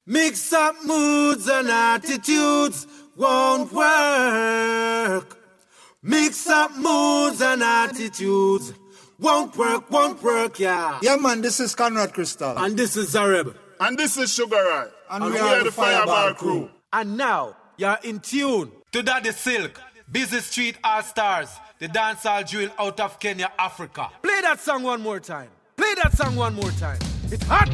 Mix up moods and attitudes won't work. Mix up moods and attitudes won't work, yeah. Yeah, man, this is Conrad Crystal. And this is Zareb. And this is Sugar Ray. And we are the Fireball Crew. And now, you're in tune to Daddy Silk, Busy Street All-Stars, the dancehall jewel out of Kenya, Africa. Play that song one more time. Play that song one more time. It's hot.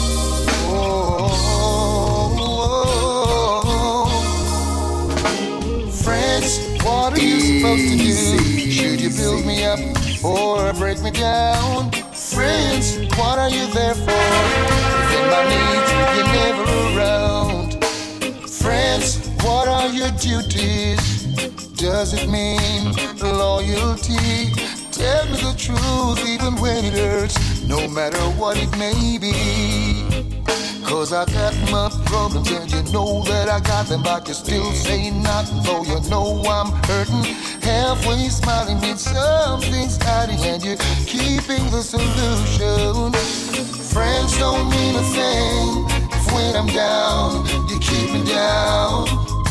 Friends, what are you supposed to do? Should you build me up or break me down? Friends, what are you there for? If in my needs you're never around. Friends, what are your duties? Does it mean loyalty? Tell me the truth even when it hurts, no matter what it may be. Cause I got my problems and you know that I got them, but you still say nothing, though you know I'm hurting. Halfway smiling means something's hiding and you're keeping the solution. Friends don't mean a thing if when I'm down, you keep me down.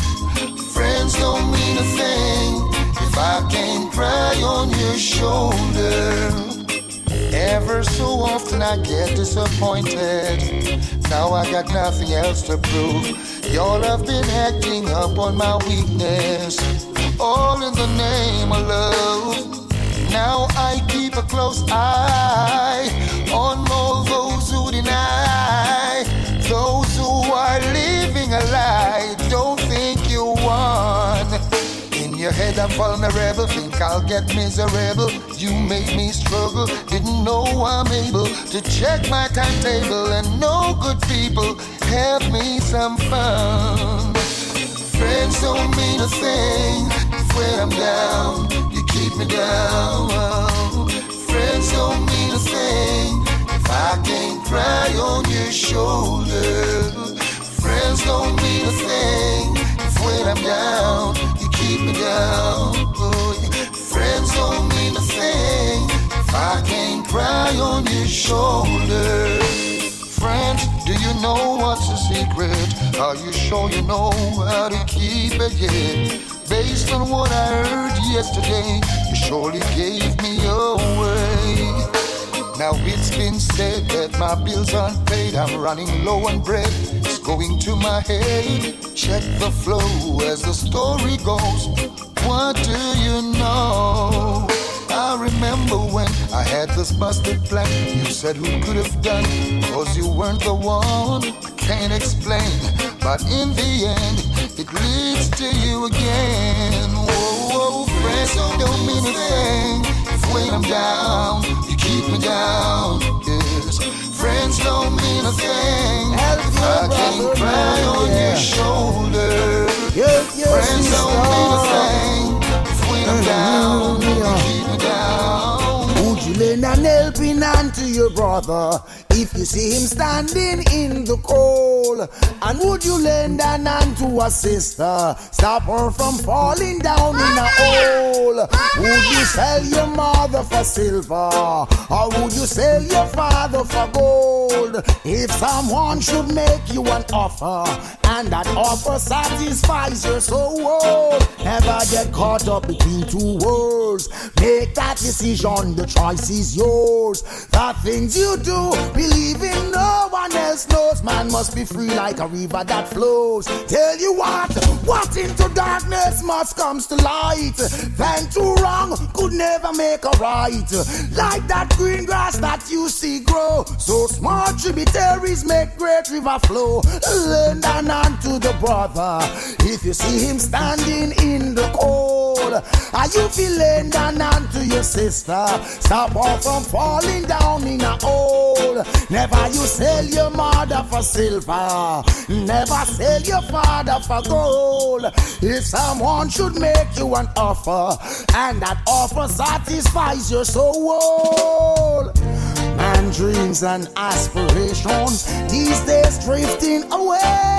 Friends don't mean a thing if I can't cry on your shoulder. Ever so often I get disappointed. Now I got nothing else to prove. Y'all have been acting up on my weakness, all in the name of love. Now I keep a close eye on all those who deny, those who are living a lie. Don't think you won. In your head I'm vulnerable, think I'll get miserable. You made me struggle, didn't know I'm able to check my timetable. And no good people have me some fun. Friends don't mean a thing if when I'm down, you keep me down. Friends don't mean a thing if I can't cry on your shoulder. Friends don't mean a thing if when I'm down, keep me down. Friends don't mean a thing if I can't cry on your shoulder. Friend, do you know what's the secret? Are you sure you know how to keep it? Yeah. Based on what I heard yesterday, you surely gave me away. Now it's been said that my bills aren't paid. I'm running low on bread, it's going to my head. Check the flow as the story goes. What do you know? I remember when I had this busted plan. You said who could have done, cause you weren't the one. I can't explain, but in the end it leads to you again. Whoa, friends don't mean a thing if when I'm down, you keep me down. Yes, friends don't mean a thing if I can't cry on your shoulder. Friends don't mean a thing if when I'm down, you keep me down. Would you lend an helping hand to your brother if you see him standing in the cold? And would you lend an hand to a sister, stop her from falling down in a hole? Would you sell your mother for silver, or would you sell your father for gold? If someone should make you an offer, and that offer satisfies your soul, never get caught up between two worlds. Make that decision, the choice is yours. The things you do, believing no one else knows. Man must be free like a river that flows. Tell you what into darkness must comes to light. Then two wrong could never make a right. Like that green grass that you see grow, so small tributaries make great river flow. Lend an hand to the brother if you see him standing in the cold. Are you feeling an hand to your sister, stop her from falling down in a hole? Never you sell your mother for silver, never sell your father for gold. If someone should make you an offer, and that offer satisfies your soul, man dreams and aspirations these days drifting away,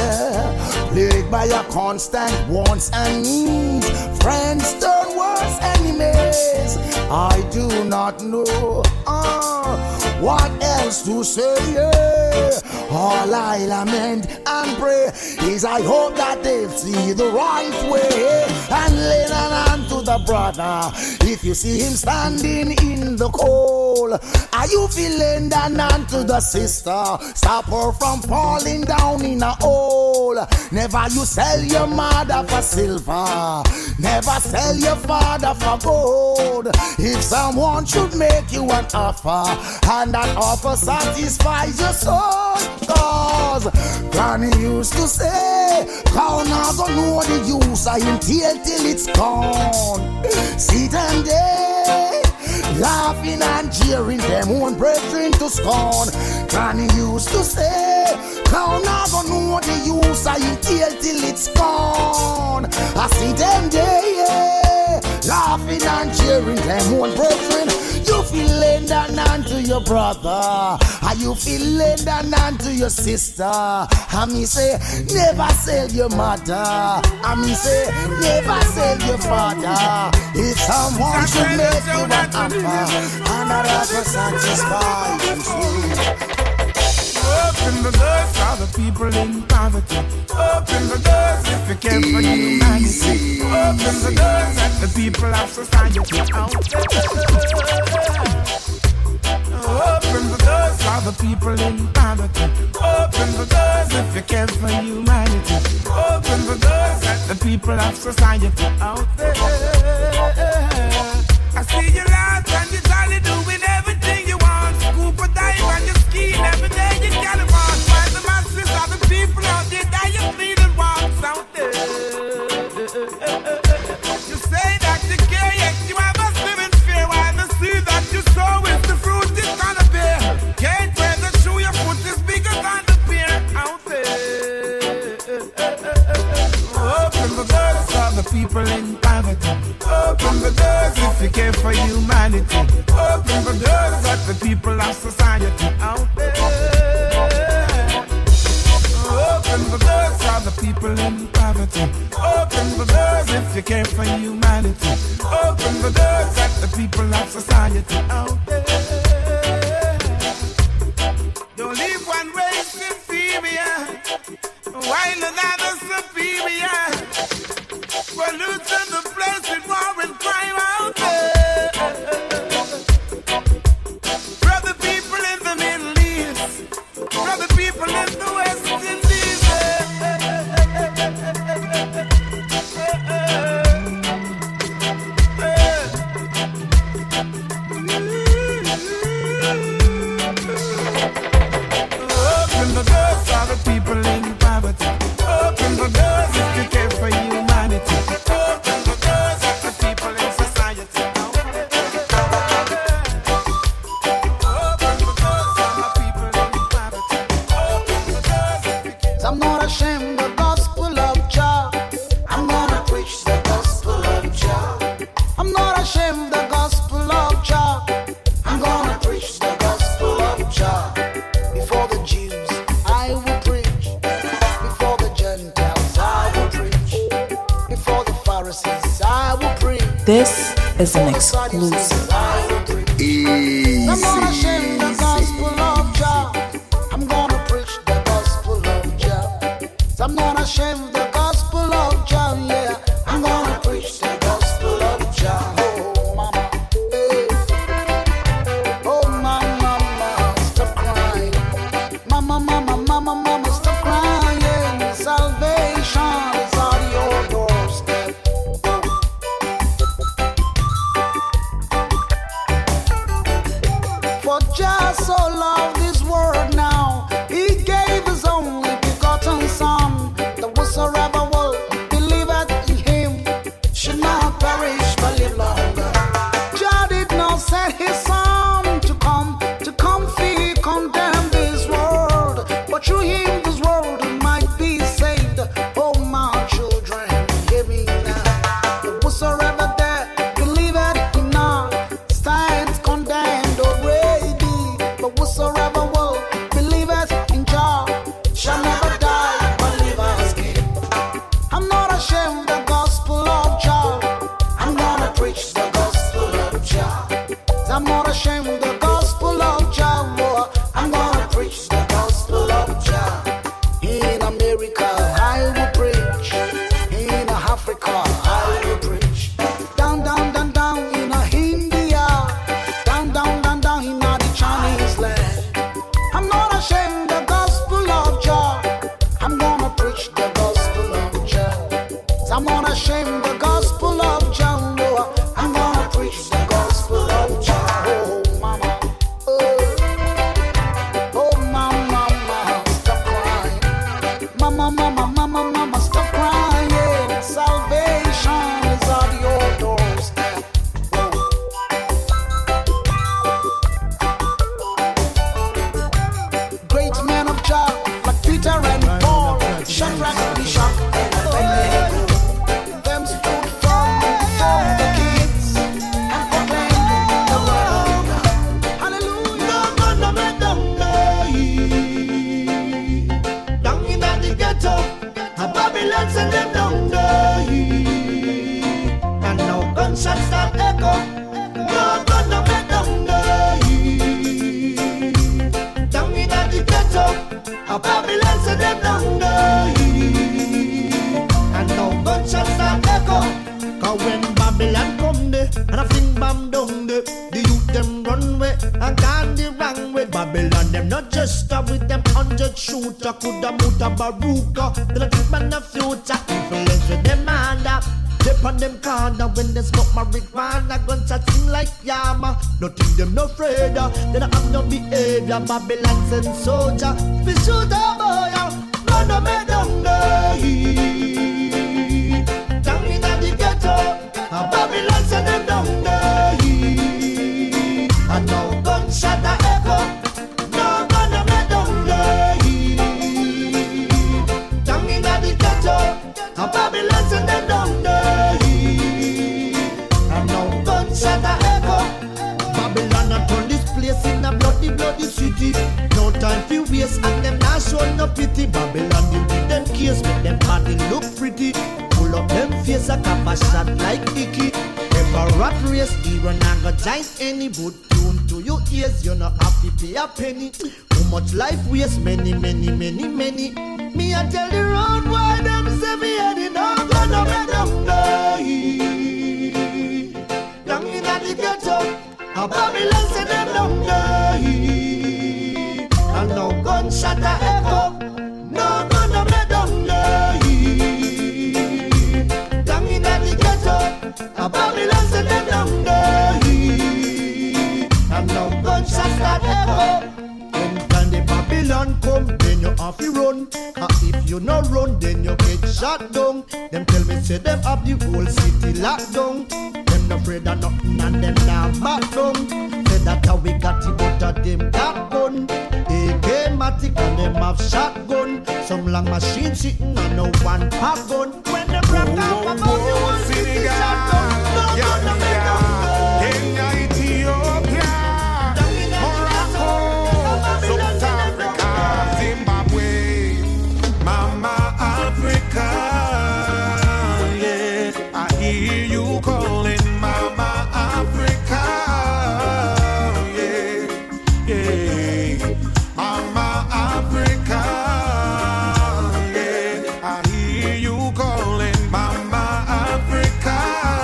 yeah. Plagued by a constant wants and needs, friends turn worse enemies. I do not know what else to say? Yeah. All I lament and pray is I hope that they'll see the right way and lend an hand to the brother. If you see him standing in the cold, are you feeling an hand to the sister? Stop her from falling down in a hole. Never you sell your mother for silver, never sell your father for gold. If someone should make you an offer and that offer satisfies your soul, cause Granny used to say, cow not gonna know the use of him till it's gone. See them there, laughing and jeering them own brethren to scorn. Granny used to say, cow not gonna know the use of him till it's gone. I see them there, laughing and jeering them own brethren. You feel lend an hand to your brother, are you feel lend an hand to your sister? I me say, never sell your mother. I me say, never sell your father. If someone should make you an offer, another satisfy you. Open the doors for the people in poverty. Open the doors if you care for humanity. Open the doors that the people of society out there. Open the doors for the people in poverty. Open the doors if you care for humanity. Open the doors that the people of society out there. I see you lost and you're totally doing everything you want. Scoop a dive and you skiing every day you gotta run. While the masses of the people out there that you feeling walks out there. You say that you care, yet you have a living fear. While the seed that you sow is the fruit it's gonna bear. Can't wear the shoe your foot is bigger than the beer out there. Open the doors for the people in poverty. Open the doors if you care for humanity. Open the doors that the people of society out there. Open the doors for the people in poverty. Open the doors if you care for humanity. Open the doors that the people of society out there. Don't leave one race inferior while another superior. Pollution the place with war and crime out there. Brother people in the Middle East, brother people in the West Indies. Open the doors for the people in poverty. Open the doors if you care for humanity. Open the doors for the people in society out there. Open the doors for the people in poverty. Open the doors if you care. I'm not ashamed of the gospel of Jah. I'm gonna preach the gospel of Jah. I'm not ashamed of the gospel of Jah. I'm gonna preach the gospel of Jah. Before the Jews, I will preach. Before the Gentiles, I will preach. Before the Pharisees, I will preach. This is an exclusive. I'm not ashamed of the gospel of Jah. I'm gonna preach the gospel of Jah. I'm not ashamed of the gospel of Jah. Yeah, I'm gonna preach the gospel of Jah. Oh mama, hey. Oh mama, stop crying. Mama, stop crying. Salvation is on your doorstep. For Jah so loved this world now, He gave His only begotten Son, that whosoever Babylon send them down there. And now gunshots start echo. No gun no make down there. Down in the ghetto, a Babylon send them down there. And now gunshots start echo. Cause when Babylon come there, and I fling bomb down there, the youth them run way and gone the wrong way. Babylon them not just stop with them 100 shooter, coulda muta baruka. They don't think man the future, influence with them under. Dip on them corner when they smoke marijuana, gunshots sing like Yama. Nothing them no afraid of, they don't have no behavior. Babylon send soldier, fi shoot a boy, run a me down there. Down in the ghetto, a Babylon send them down there. And now gunshot a echo, no gun a me down there. Down in the ghetto, a Babylon send them down there. And now gunshot a echo. Babylon a turn this place in a bloody, bloody city. No time for waste and them not show no pity. Babylon deal with them case, make them body look pretty. Pull up them face a cap a shot like Icky. If a rat race, hero not go join any. But tune to your ears, you not have to pay a penny. Too much life waste, many, many, many, many. Me a tell the road why them say me heading out. Gonna make them die. Down in the ghetto, a Babylon say them down die. And now gunshot a echo, no gonna make them die. Down in the ghetto, a Babylon say them down die. And now gunshot start echo. When can the Babylon come, then you have to run. If you no run, then you get shot down. Them tell me say them have the whole city locked down. Them no afraid of nothing and them now back down. Say that how we got it, but of them got gun. AK-matic and them have shotgun. Some long machine sitting on no one pack gun. When them rock up about the whole city shotgun. No gun no make them Kenya, Ethiopia, Morocco, South Africa, Zimbabwe, Mama Africa, yeah, I hear you calling Mama Africa, yeah, yeah, Mama Africa, yeah, I hear you calling Mama Africa,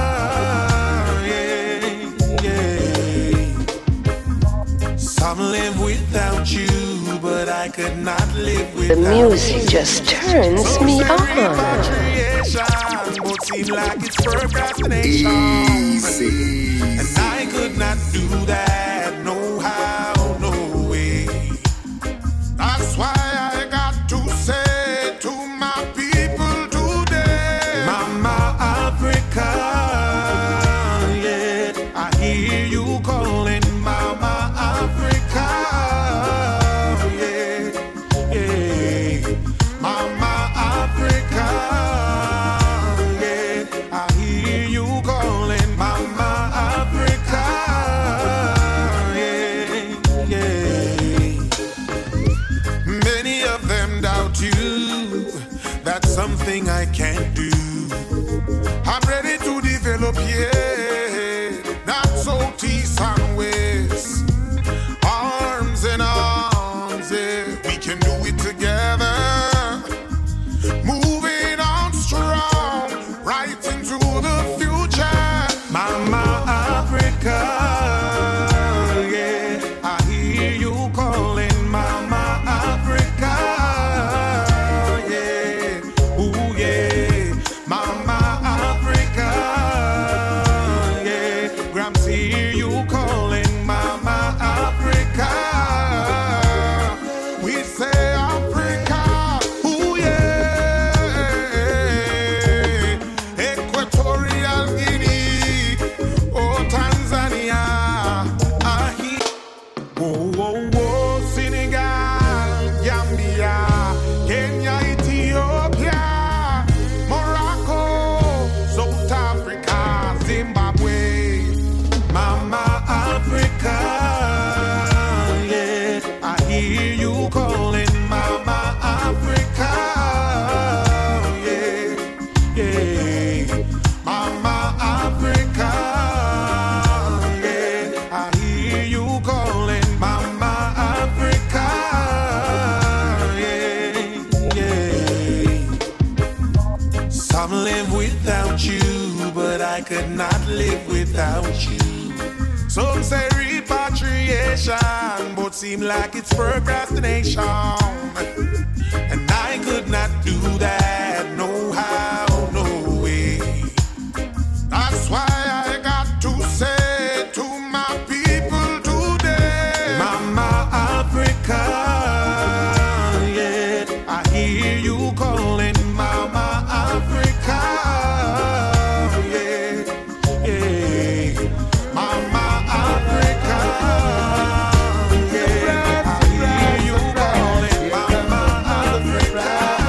yeah, yeah. Some live without you, but I could not live without The music just turns me on. Creation, but seem like it's procrastination. Easy. And I could not do that, no how, no way. That's why I got to say to my people today, Mama Africa, yeah, I hear you calling Mama Africa, yeah, yeah, Mama Africa, yeah, I hear you calling Mama Africa, yeah, yeah. Many of them doubt you, that's something I can't do. I'm ready to develop, yeah, not so east and west, arms in arms, yeah, we can do it together, moving on strong, right into the future, Mama Africa, yeah, I hear you calling Mama Africa, yeah, ooh yeah, Mama Africa, yeah, Gramps hear you calling Mama live without you, but I could not live without you. Some say repatriation, but seem like it's procrastination. And I could not do that, no how, no way. That's why I got to say to my people today, Mama Africa, yeah, I hear you calling Mama Africa, yeah, yeah, Mama Africa, yeah, I hear you calling Mama Africa.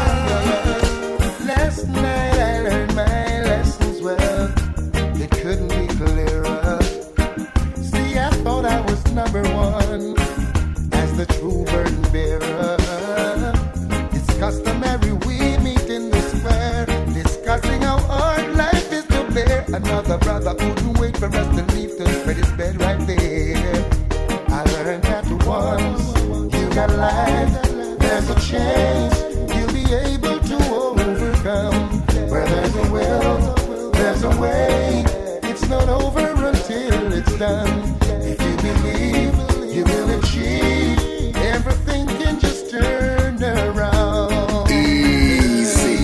Last night I learned my lessons well. It couldn't be clearer. See, I thought I was number one as the true burden bearer. It's customary we meet in the square, discussing how hard life is to bear. Another brother couldn't wait for us to leave to spread his bed right there. I learned that once you got life, there's a chance you'll be able to overcome. Where there's a will, there's a way. It's not over until it's done. If you believe, you will achieve. Everything can just turn around. Easy.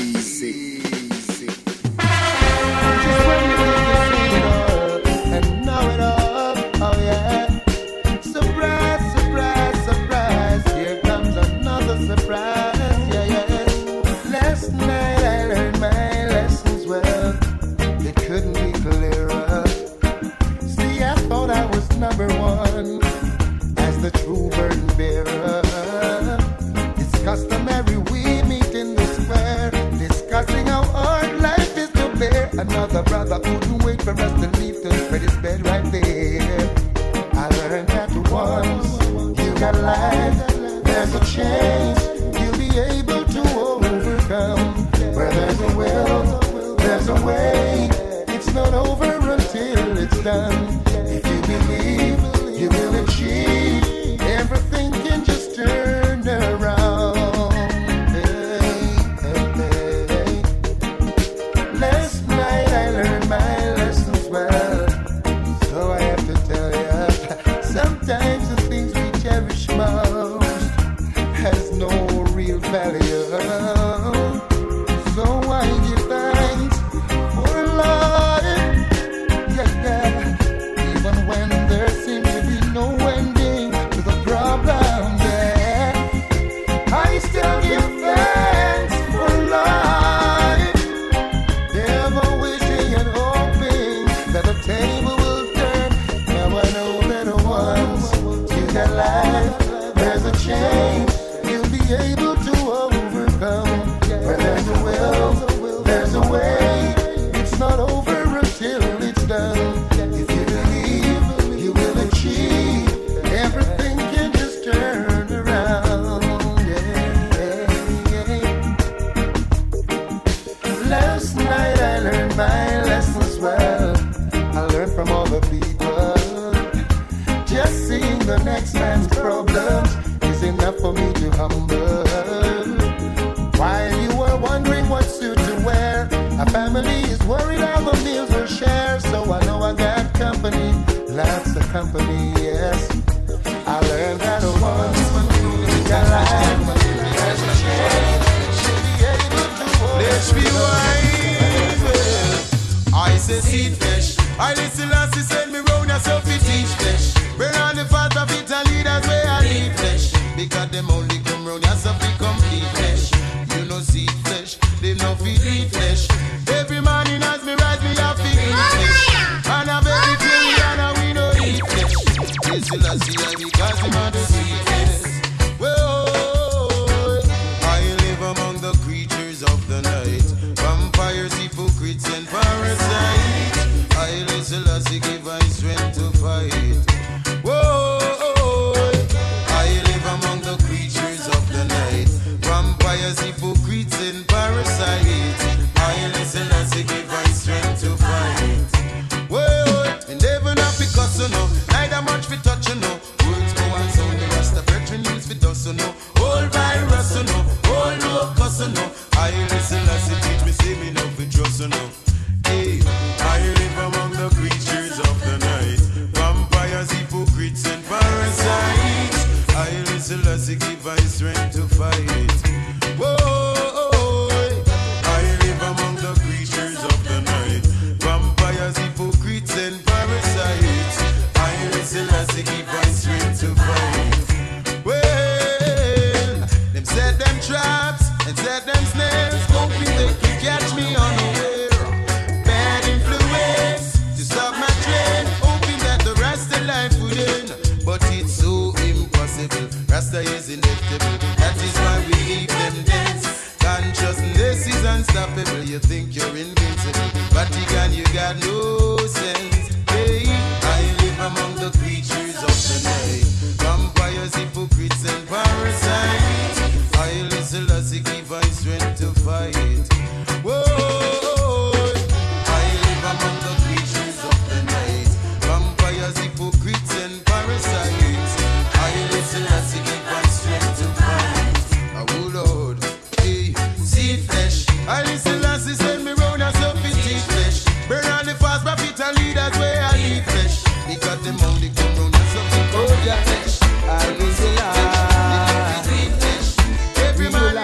Just when you think you've seen it all and know it all, oh yeah. Surprise, surprise, surprise. Here comes another surprise, yeah, yeah. Last night I learned my lessons well. It couldn't be clearer. See, I thought I was number one as the true burden bearer. It's customary we meet in the square, discussing how hard life is to bear. Another brother couldn't wait for us to leave to spread his bed right there. I learned that once you got life, there's a chance you'll be able to overcome. Where there's a will, there's a way. It's not over until it's done. If you believe, you will achieve. Everything can just turn around. Hey, hey, hey. Last night I learned my lessons well, so I have to tell ya, sometimes the things we cherish most has no real value. So I give thanks for life, yeah, yeah. Even when there seems to be no ending to the problem, yeah, I still give thanks for life. Never wishing and hoping that the table will turn. Now I know, little ones, you got life. There's a chance you'll be able to overcome. Where there's a will, there's a way. It's not over until it's done. If you believe, you will achieve. Everything can just turn around. Yeah, yeah, yeah. Last night I learned my lessons well. I learned from all the people. Just seeing the next man's problems is enough for me to humble. While you were wondering what suit to wear, a family is worried how the meals will share. So I know I got company, lots of company, yes. I learned that once you got life, there's a chance you'll be able to Let's be wise. I say seed flesh. I listen as he send me round yourself to teach flesh. We're on the path of it and leaders where I need flesh. Because them only come round yourself to complete flesh. You know seed flesh, they no feed eat flesh. Every morning as me rise me have to eat flesh. And I bet it will and we no eat flesh. This is a see because him on the sweetness. Well, I live among the creatures of the night, vampires, hypocrites and parasites. I listen as he give I strength to fight. Whoa, I live among the creatures of the night, vampires, hypocrites and parasites. I listen as he give I strength to fight. Whoa, and never not because you know, neither much for touch you know. Words go on sound, the rest of veteran news for dust you know. All virus you know, all locust you know. I listen as he teach me, see me love with and set them snares, hoping they could catch me unaware. Bad influence to stop my train, hoping that the Rasta life would end. But it's so impossible, Rasta is inevitable. That is why we leave them dance. Consciousness is unstoppable. You think you're invincible, Vatican, you got no sense. Hey, I live among the creatures of the night, vampires, hypocrites, and parasites. I listen, Lassie, give my strength to fight. Whoa, I live among the creatures of the night, vampires, hypocrites, and parasites. I listen, Lassie, give my strength to fight. Oh Lord, hey, see flesh. I listen, Lassie, send me round as up in teeth flesh. Burn all the fast profit and leaders where I need flesh. Because them only come round as up in flesh. I listen, every man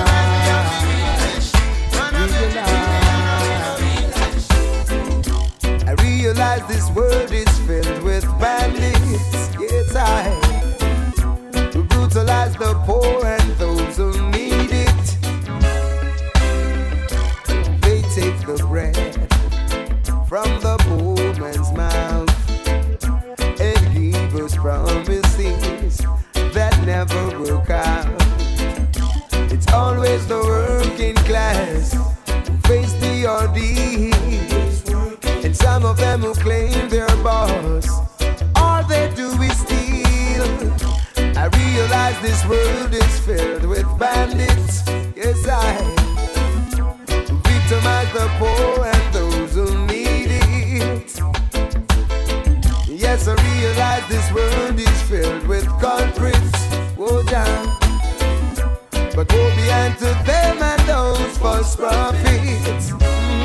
I realize this world is filled with bandits. Yes, who brutalize the poor and those who need it. They take the bread from the poor man's mouth and give us promises that never work out. It's always the working class who face the ordeals, and some of them who claim they're boss, all they do is steal. I realize this world is filled with bandits. Yes, who victimize the poor and those who need it. Yes, I realize this world is filled with culprits. Whoa, down. But woe be unto them and those false prophets.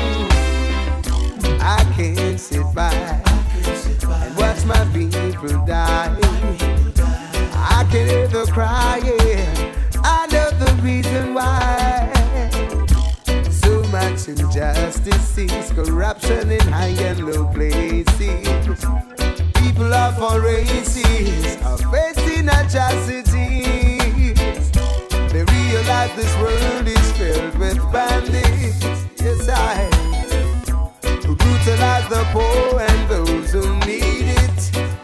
I can't sit by and watch my people die. I can hear the crying. I know the reason why. So much injustice, corruption in high and low places. People of all races are facing atrocities. They realize this world is filled with bandits. Yes, who brutalize the poor and those who need it.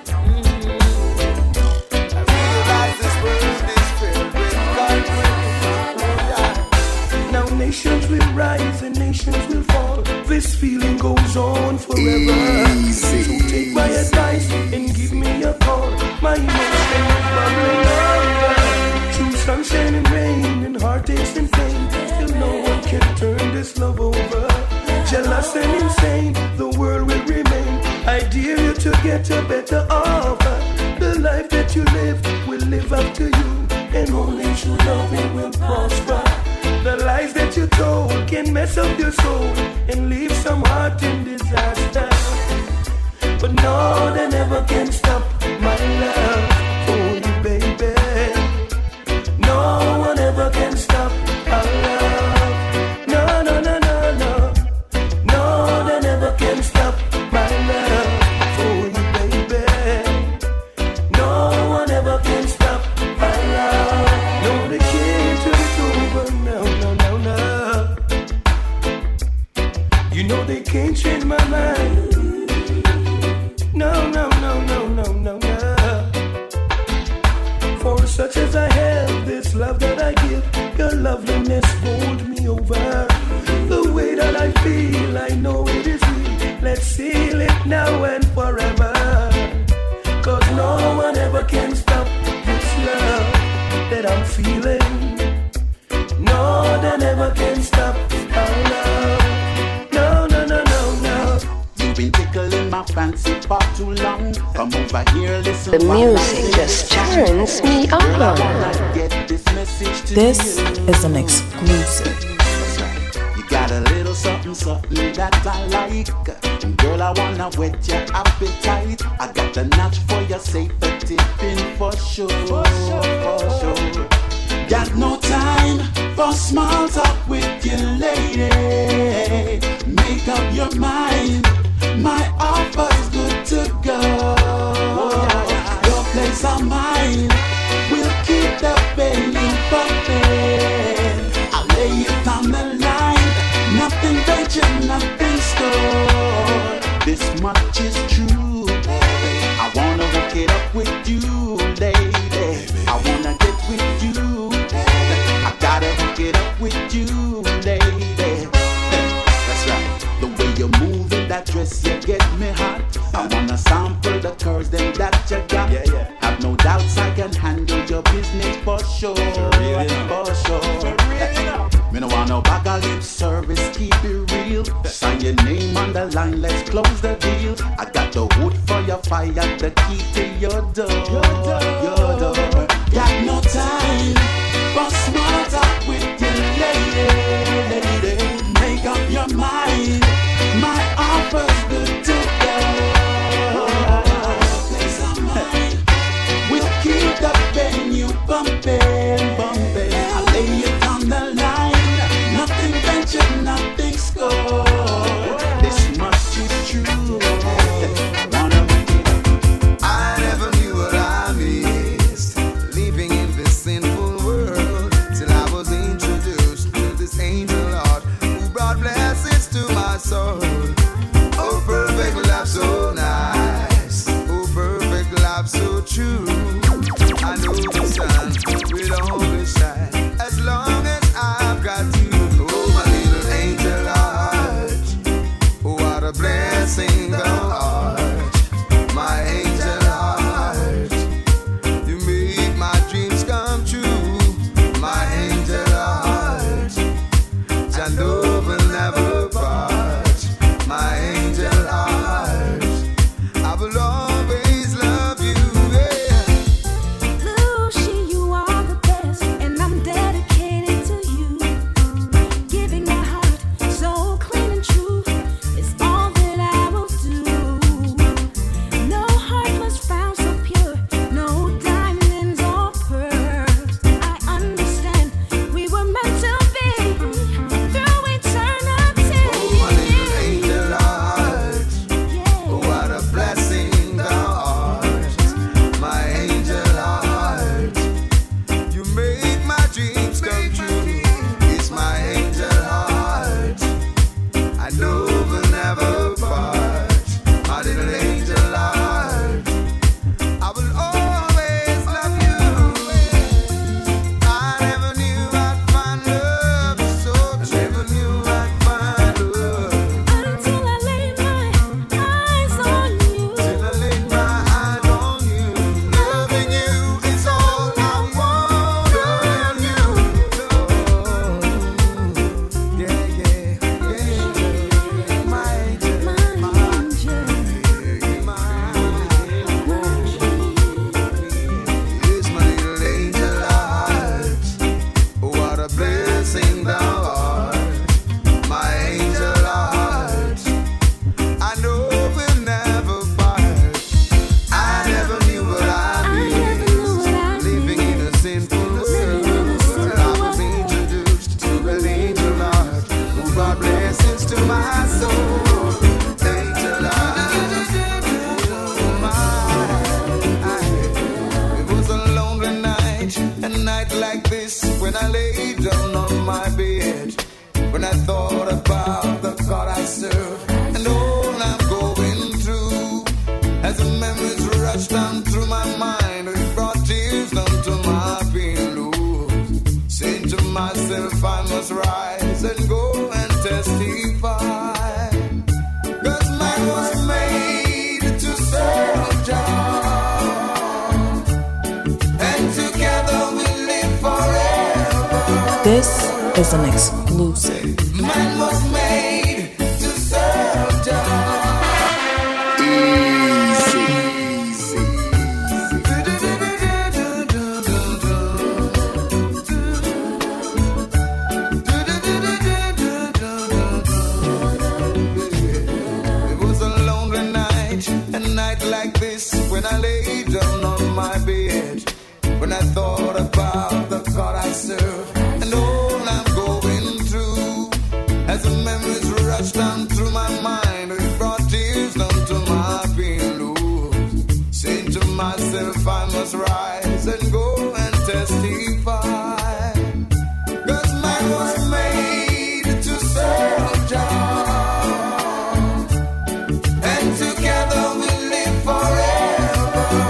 I realize this world is filled with culprits. Now nations will rise and nations will fall. This feeling goes on forever. So take my advice and give me a call. My emotion is bubbling over. Through sunshine and rain and heartaches and pain, still no one can turn this love over. Jealous and insane, the world will remain. I dare you to get a better offer. The life that you live will live up to you, and only true love will prosper. The lies that you told can mess up your soul and leave some heart in disaster. But no, they never can stop my love for you, baby. No one ever can stop our love. No, no, no, no, no. No, they never can stop my love for you, baby. No one ever can stop my love. No, they can't turn it over. No, no, no, no. You know they can't change my mind. No, no, no, no, no, no, no. For such as I have, this love that I give, your loveliness hold me over. The way that I feel, I know it is real. Let's seal it now and forever. Cause no one ever can stop this love that I'm feeling. No, they never can stop our love. No, no, no, no, no. You've been tickling my fancy for too long. Come over here, listen. The music just turns me on. This is an exclusive. You got a little something, something that I like. Girl, I wanna whet your appetite. I got a notch for your safety pin for sure, for sure. Got no time for small talk with you, lady. Make up your mind. My offer's good to go. Your place or mine. We'll keep the venue bumping. I with you, lady. That's right. The way you move in that dress, you get me hot. I wanna sample the curves them that you got. Have no doubts I can handle your business for sure. For sure. Me no want no bag of lip service, keep it real. Sign your name on the line, let's close the deal. I got the wood for your fire, the key to your door. Your door. Got no time, but smart up with your lady. Make up your mind, my offer's good to go. Place of mine, we'll keep the venue bumping, bumping. I'll lay it on the line, nothing ventured, nothing scored. This much is true. I never knew what I missed, living in this sinful world, till I was introduced to this angel Lord, who brought blessings to my soul. Oh, perfect love, so nice. Oh, perfect love, so true. I know the sun will always shine as long as I've got you. Oh, my little angel heart, oh, what a blessing thou art. My angel heart, you make my dreams come true. My angel heart, Jah love will never part. My angel heart, I will always love you. Lucy, you are the best, and I'm dedicated to you. Giving my heart so clean and true is all that I will do. No heart was found so pure, no diamonds or pearls. I understand we were meant to be through eternity. Oh, my little angel heart, oh, what a blessing thou art. My angel heart, you make my dreams come true. It's my angel heart, I know we'll never part. My little angel heart, I will always love you. I never knew I'd find love so true. Never knew I'd find love Until I laid my eyes on you. till I laid my eyes on you. Loving you is all I want of you. Yeah. My angel, is my little angel heart. Oh, what a blessing thou art. My angel heart, I know we'll never part. I never knew what I missed, living in a sinful world, till I was introduced to an angel heart, who brought blessings to my soul. Angel heart, it was a lonely night, a night like this, when I lay down on my bed, when I thought about the God I serve and all I'm going through. As the memories rushed down through my mind, it brought tears down to my pillows. Saying to myself, I must rise and go and testify. 'Cause man was made to serve Jah, and together we live forever. This is an exclusive. Man was made to serve Jah. It was a lonely night, a night like this, when I lay down on my bed, when I thought about the God I serve and all I'm going through. As the memories rushed down through my mind, it brought tears down to my pillows. Saying to myself, I must rise and go and testify. 'Cause man was made to serve Jah, and together we live forever.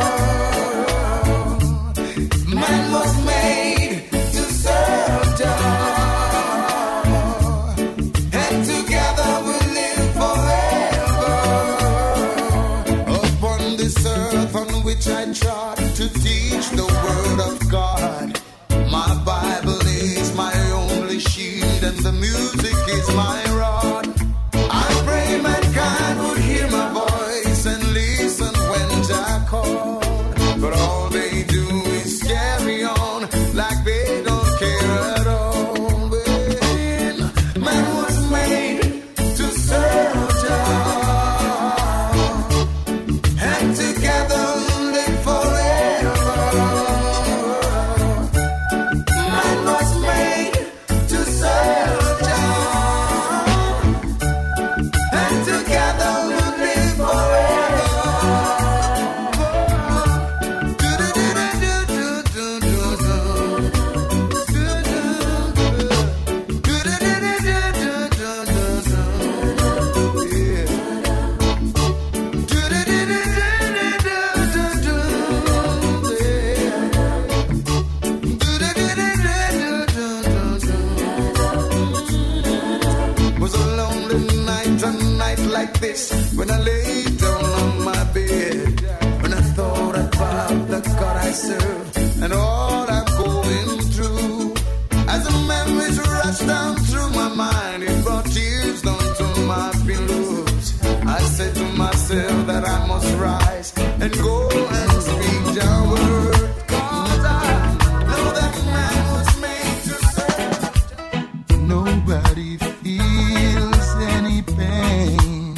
face when I lay down on my bed. When I thought about the God I serve and all I'm going through. As the memories rush down through my mind, it brought tears down to my pillows. I said to myself that I must rise and go and speak your word. Cause I know that man was made to serve. Nobody feels any pain.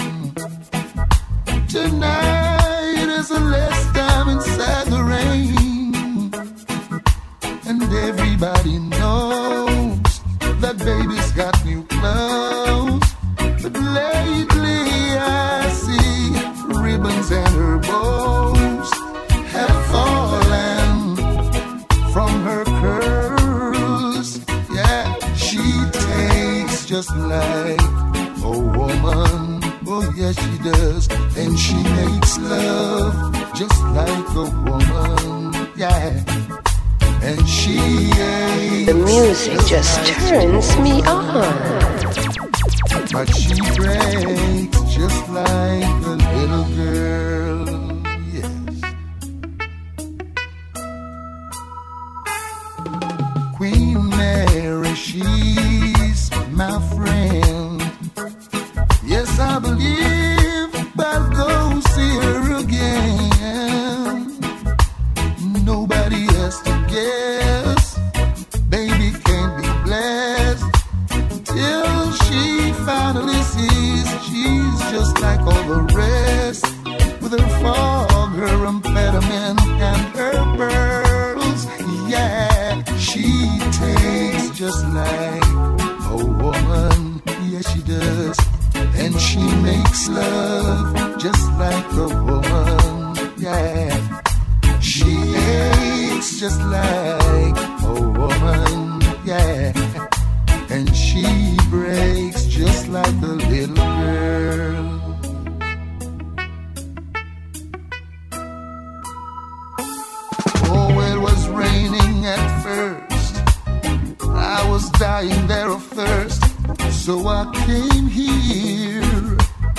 Tonight is the last time inside the rain. And everybody knows that baby's got new clothes. But lately I see ribbons and her bows have fallen from her curls. Yeah, she takes just like a woman. Oh yes she does. And she makes love just like a woman. Yeah. And she The music just turns me on. But she breaks just like a little girl. Yes. Queen Mary, she's my friend. Yes, I believe I'll go see her again. Nobody has to guess. Baby can't be blessed till she finally sees she's just like all the rest. With her fog, her amphetamine, and her pearls. Yeah, she tastes just like a woman. Yes, she does. And she makes love just like a woman. Yeah. She aches just like a woman, yeah. And she breaks just like a little girl. Oh, it was raining at first. I was dying there of thirst. So I came here.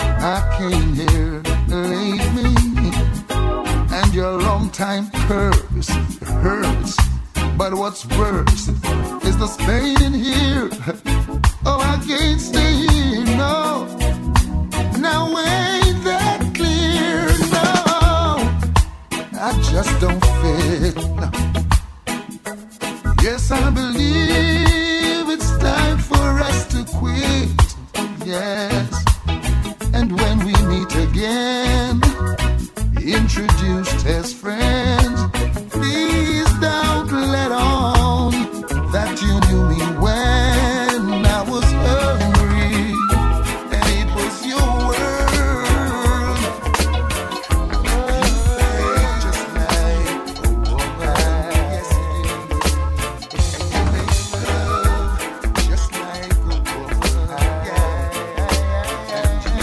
Leave me. And your long time curse hurts. But what's worse is the pain in here. Oh, I can't stay here, no. Now ain't that clear, no. I just don't fit, no. Yes, I believe it's time for us to quit, yes. And when we meet again, introduced as friends, please don't let on that you knew me when I was hungry and it was your world. You fake just like a woman, yes it is. And you make love just like a woman, yeah. And you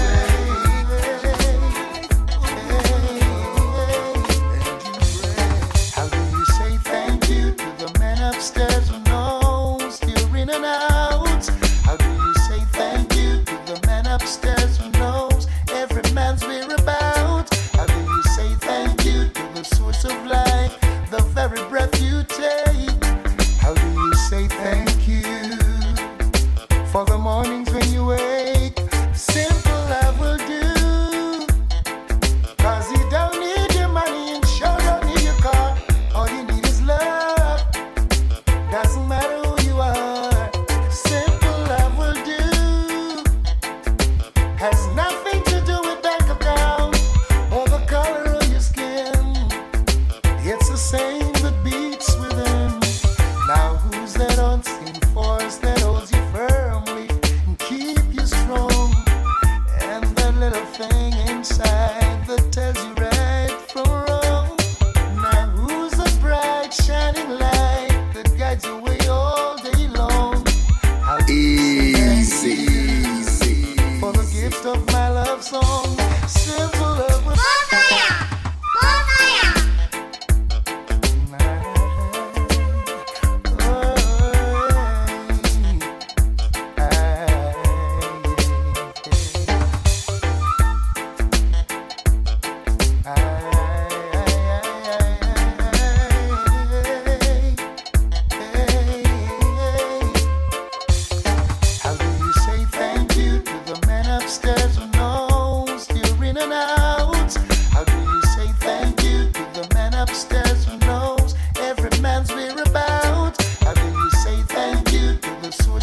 how do you say thank you to the man upstairs who knows you're in and out? How do you say thank you to the man upstairs who knows every man's whereabouts? How do you say thank you to the source of life, the very breath you take? How do you say thank you for the mornings when you wake? Simple love will do. 'Cause you don't need your money and sure don't need your car. All you need is love. Doesn't matter who you are. Simple love will do. Has nothing to do with bank account or the color of your skin. It's the same that beats within. Now who's that unseen force that holds you firmly and keep you strong?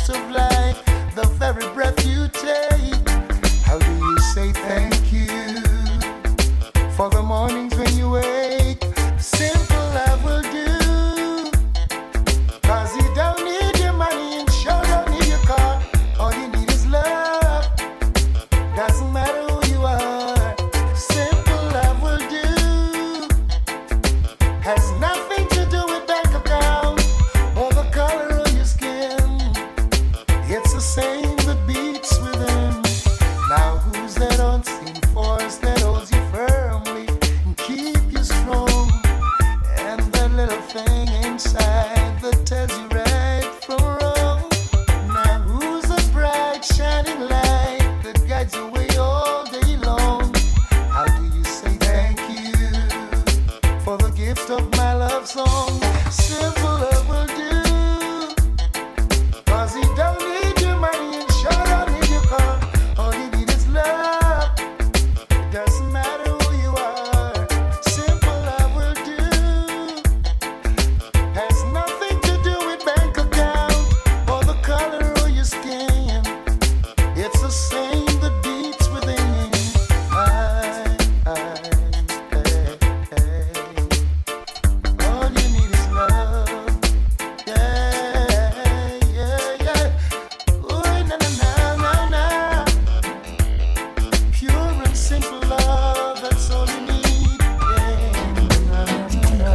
source of life, the very breath you take. How do you say thank you for the mornings when you wake? Simple love will do, 'cause you don't need your money and sure don't need your car. All you need is love. Doesn't matter who you are. Simple love will do. Has nothing to do with bank account or the color of your skin. It's the same that beats within. Now who's that unseen force that holds you firmly and keep you strong? And that little thing inside that tells you right from wrong. Now who's the bright shining light that guides the way all day long? How do you say thank you for the gift of my love song? Simple love will do, 'cause you don't need your money and sure don't need your car. All you need is love. It doesn't matter who you are. Simple love will do. Has nothing to do with bank account or the color of your skin. It's the same that beats within. All you need is love. Yeah, yeah, yeah. Ooh, na na na na na. Pure and simple love, that's all you need. Yeah, na na na.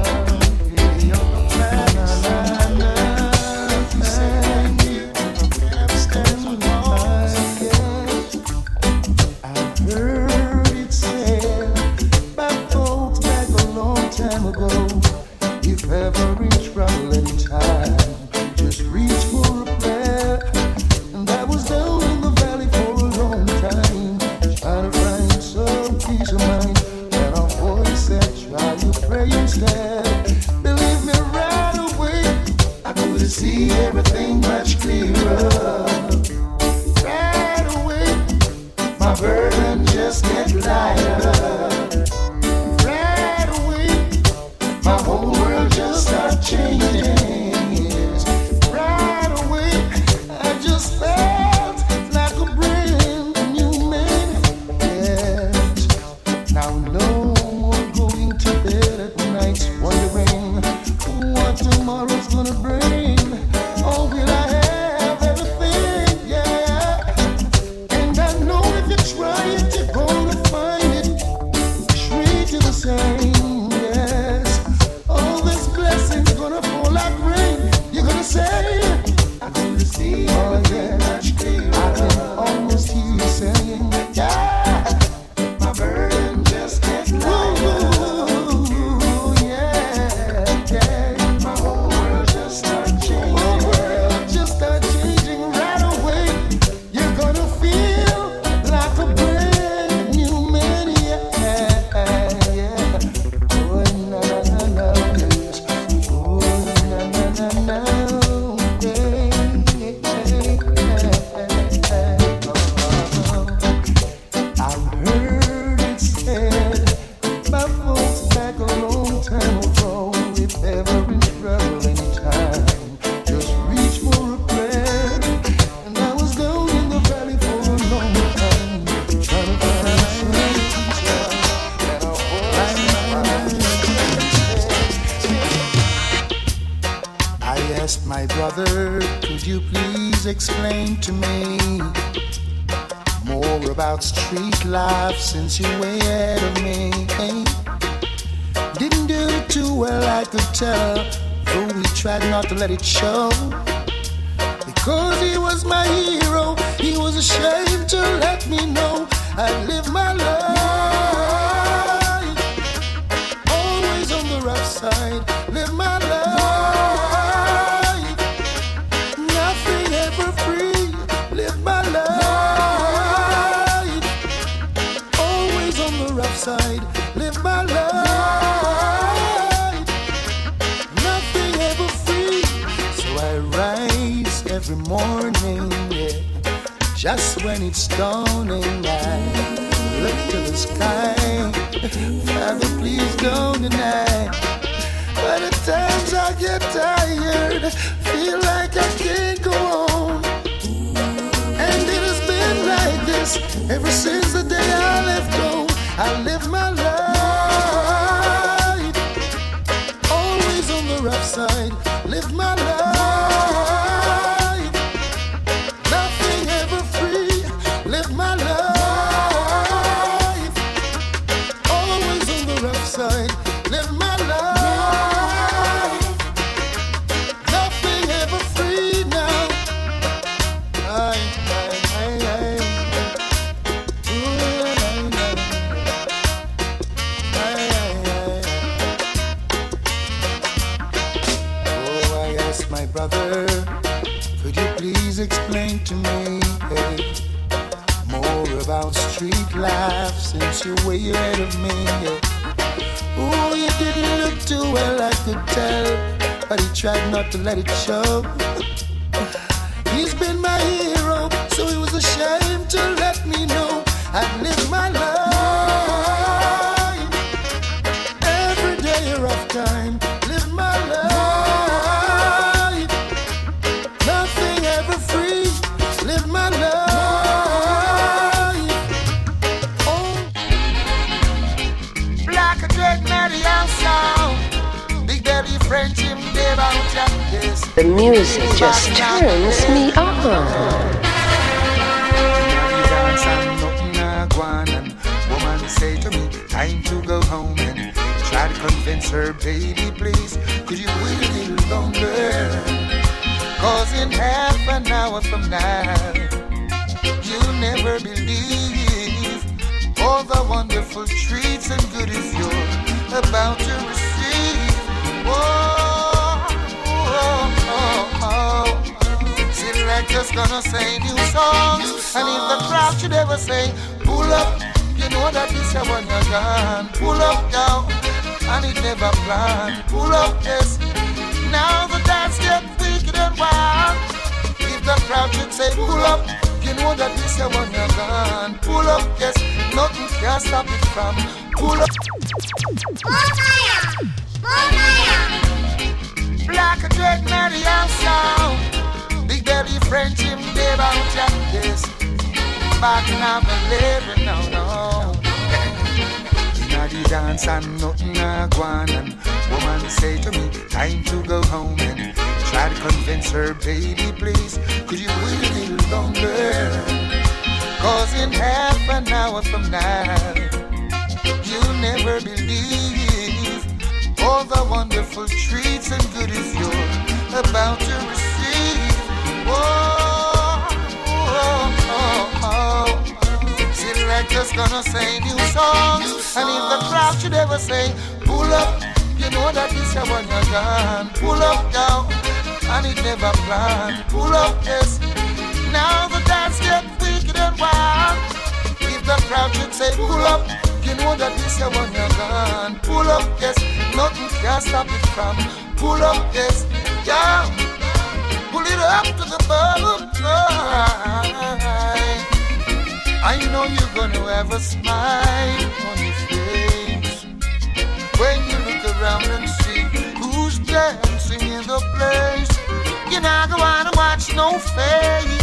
I've heard it said by folks back a long time ago, if ever in trouble any time, just reach for a prayer. And I was down in the valley for a long time, trying to find some peace of mind. And our voice said, try your prayer instead. Believe me, right away, I could see everything much clearer. Right away, my burden just get lighter. Right away, my whole world just start changing. Yes. Right away, I just felt like a brand new man. Yes. Now no more going to bed at night wondering what tomorrow's gonna bring. Oh, will I have everything? Yeah. And I know if you try it, you're gonna find it. Treat you the same. Yes. All this blessings gonna fall like rain. You're gonna say, I can see everything much clearer. I can almost hear you saying, yeah, my burden just gets lighter. Ooh, yeah, yeah. My whole world just start changing. My world just start changing right away. You're gonna feel like a brand new man, yeah, yeah. Oh, na na na na, yes. Oh, na na na na, I heard it said by folks back a long time ago, if ever in trouble anytime, just reach for a prayer. And I was down in the valley for a long time, trying to find some peace. And I asked my brother, could you please explain to me more about street life since you're way ahead of me? Didn't do too well, I could tell, though we tried not to let it show. Because he was my hero, he was ashamed to let me know I'd live my life always on the rough side. Live my life, nothing ever free. Live my life always on the rough side. Live my life, nothing ever free. So I rise every morning, yeah, just when it's dawning. I look to the sky, Father, please don't deny. But at times I get tired, feel like I can't go on. Yes, ever since the day I left home, I lived my life always on the rough side. Lived my life, nothing ever free. Lived my life always on the rough side. Lived my life, nothing ever free now. My brother, could you please explain to me more about street life since you're way ahead of me? Oh, you didn't look too well, I could tell, but he tried not to let it show. He's been my hero, so he was ashamed to let me know I've lived my life. Every day a rough time, live my life. Live my life. Oh, black and red, Mary sound. Big Daddy French him there about this. The music just turns me on. Woman say to me, time to go home and try to convince her, baby, please, could you wait a little longer? Cause in half an hour from now, you'll never believe all the wonderful treats and goodies you're about to receive. Oh, oh, oh, oh. Selector's gonna say new songs, and if the crowd should ever say, pull up, you know that this is when you're gone. Pull up down, and it never planned. Pull up, yes. Now the dance get wicked and wild. If the crowd should say pull up, you know that this is when you're gone. Pull up, yes, nothing can stop it from pull up. Black and red, Marian sound. Big Daddy French him there about yes. Back now I'm living now, no. Now the dance and nothing I want, and woman say to me, time to go home and try to convince her, baby, please, could you wait a little longer? Cause in half an hour from now, you'll never believe all the wonderful treats and goodies you're about to receive. Oh, oh, oh, oh. Selector's gonna say new songs, and if the crowd should ever say pull up, you know that this is when you're gone. Pull up down, and it never planned. Pull up, yes. Now the dance get wicked and wild. If the crowd should say pull up, you know that this is when you're gone. Pull up, yes. Nothing can stop it from pull up, yes. Yeah. Pull it up to the bottom line. I know you're gonna have a smile on your face when you look around and see who's dancing in the place. You're not gonna watch no face.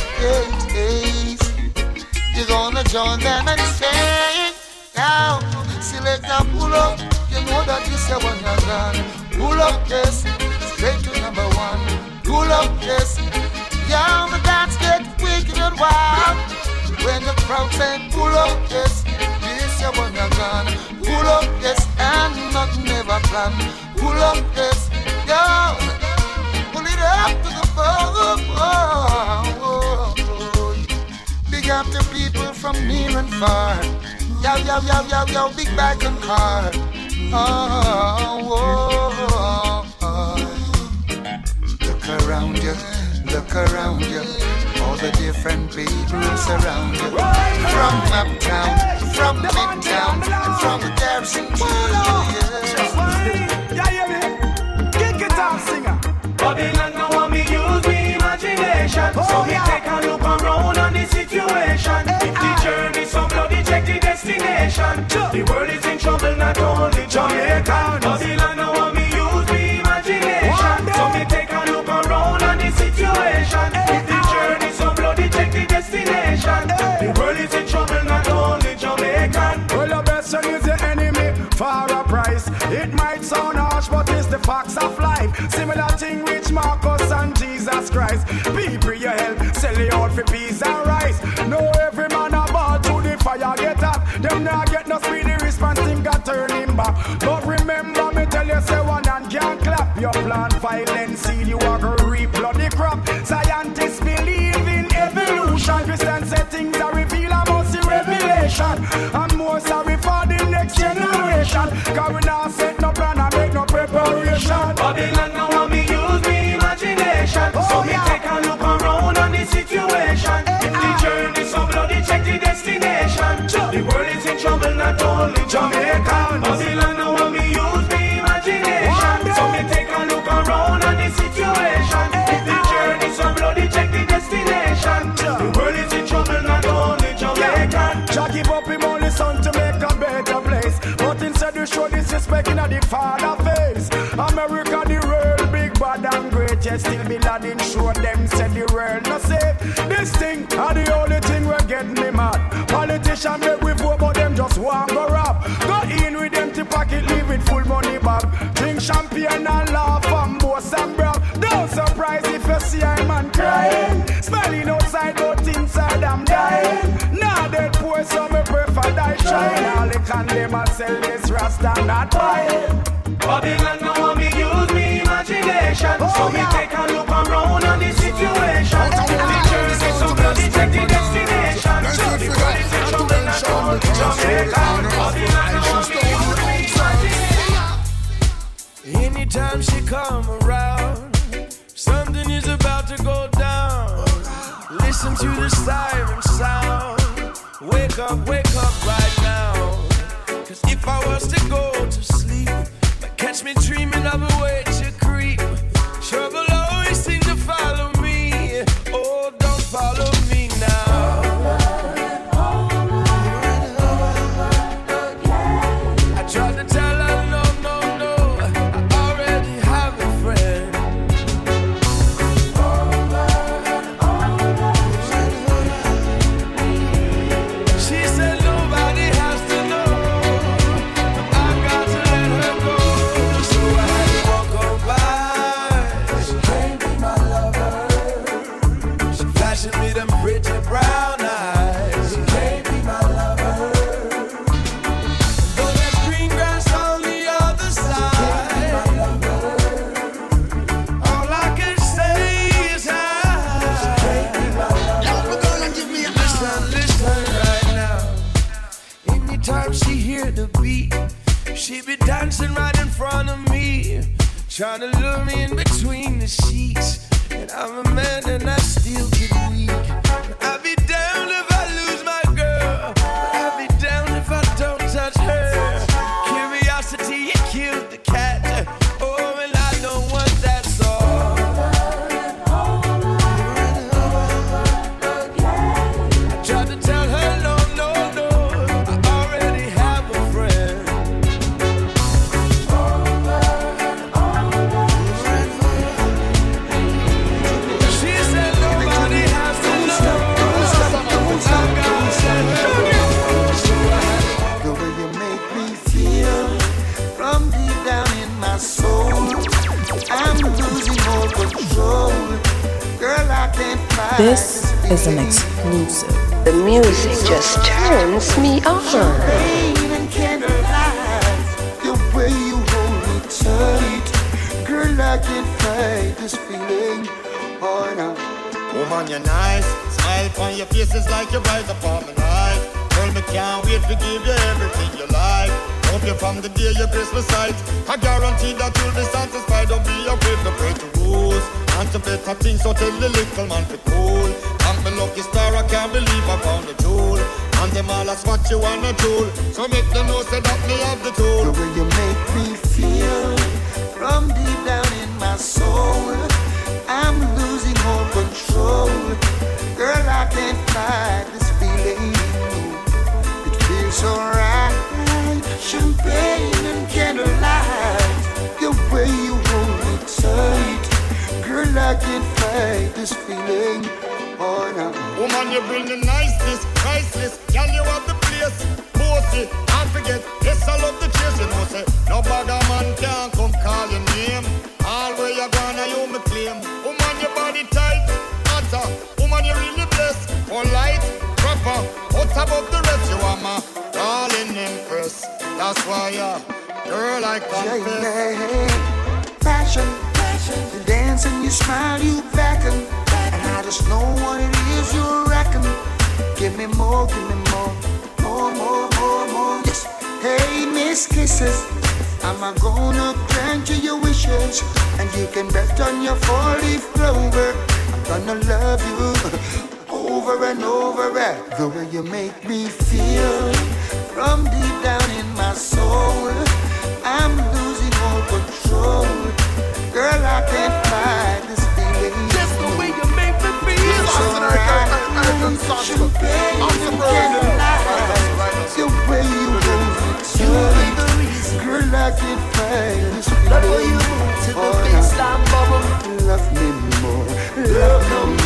You're gonna join them and say, now, select a pull up. You know that this is when you're gone. Pull up, yes, straight to number one. Pull up, yes. Yeah, the dance get wicked and wild. When the crowd say pull up, yes, this is when you're gone. Pull up, yes, and nothing ever planned. Pull up, yes, yo, pull it up to the bottom. Oh, big up to people from near and far. Yo, yo, yo, yo, yo, big bag and car. Look around you, look around you. All the different people surround you. From uptown, from midtown, and from the garrison to Kick it off, singer. Babylon now want me use me imagination. So me take a look around on the situation. If the journey so bloody, check the destination. The world is in trouble, not only Jamaica. Babylon now want me use me imagination. So me take a look around on the situation. If the journey so bloody, check the destination. The world is in trouble. facts of life. Similar thing which Marcus and Jesus Christ. People you help, sell it out for peace and rice. No every man about to the fire get up. Them not get no speedy response, think I turn him back. But remember me tell you say one hand can't clap. Your plant violent seed, you are gonna reap bloody crop. Scientists believe in evolution. Christians say things are revealed, I must see revelation. I'm more sorry for the next generation. Cause we now set no plan and make no preparation. Babylon now want me use me imagination. So me take a look around on the situation. If the journey so bloody, check the destination. The world is in trouble, not only Jamaican. Babylon now want me use me imagination. So me take a look around on the situation. If the journey so bloody, check the destination. The world is in trouble, not only Jamaican. Jah give up him only son to make a better place. But instead we show disrespect in the father face. America the world big, bad and great. Yet still be Laden show them said the world no safe. This thing are the only thing we get me mad. Politicians make we vote but them just want go rob. Go in with them to pocket, leave with full money bag. Drink champagne and laugh and boast and brag. Don't surprise if you see a man crying. Smiling outside but inside I'm dying. Now dead poor so me prefer die trying. All they can them a sell this rasta not buying. Babylon now want me use me imagination. So me take a look around on the situation. The journey so bloody, check the destination. The world is in trouble, not only Jamaica. Babylon now want me use me imagination. Anytime she come around, something is about to go down. Listen to the siren sound. Wake up right now. Cause if I was to go to sleep, catch me dreaming of a way to creep. Trouble always seems to follow me. Oh, don't follow me now. I tried to tell her no, I already have a friend. She said nobody has to know. I got to let her go. So I had to walk on by. She can't be my lover. She flashing me them pretty brown eyes. She can't be my lover. Though there's green grass on the other side. All I can say is She can't be my lover. Listen right now. Anytime she hear the beat, she be dancing right in front of me, trying to lure me in between the sheets. And I'm a man and I still get weak. I'll be down if I lose my girl. I'll be down if I don't touch her. Curiosity, it killed the cat. Oh, and I don't want that song. I tried to tell her no, I already have a friend. She said nobody has to know. The way you make me feel from deep down in my soul, I'm losing all control. Girl, I can't fight. This is an exclusive. The music just turns me on. Rain and candlelight, the way you hold me tight. Girl, I can't fight this feeling. Oh, no. Woman, you're nice. Smile on your face is like you're right upon my life. Girl, me can't wait to give you everything you like. Hope you from the day your Christmas sight. I guarantee that you'll be satisfied. Don't be afraid to break the rules. And to better things, so tell the little man to cool. I'm my lucky star, I can't believe I found a jewel. And them all that's what you wanna do. So make them know say that me have the tool. The way you make me feel from deep down in my soul, I'm losing all control. Girl, I can't fight this feeling. It feels so right. Champagne and candlelight, the way you hold me tight. Girl, I can't fight this feeling. Oh, no. Woman, you bring the niceness, priceless. Girl, you have the place. nosy. Can't forget, yes, I love the chase, you know, say. No bugger man can come call your name. All where you gonna, you me claim. Woman, your body tight, hotter. Woman, you really blessed. Polite, proper, out above the rest. You are my darling empress. That's why, girl, I confess. Passion, you dance and you smile, you beckon, and I just know what it is you reckon. Give me more, more. Yes. Hey, Miss Kisses, I'm gonna grant you your wishes, and you can bet on your 4-leaf clover. I'm gonna love you over and over. The way you make me feel from deep down in my soul, I'm losing all control. Girl, I can't fight this feeling. Just the way you make me feel. So right, I'm surprised. The way you move, girl, I can't fight this feeling. Love when you move to the baseline bubble. Love me more, love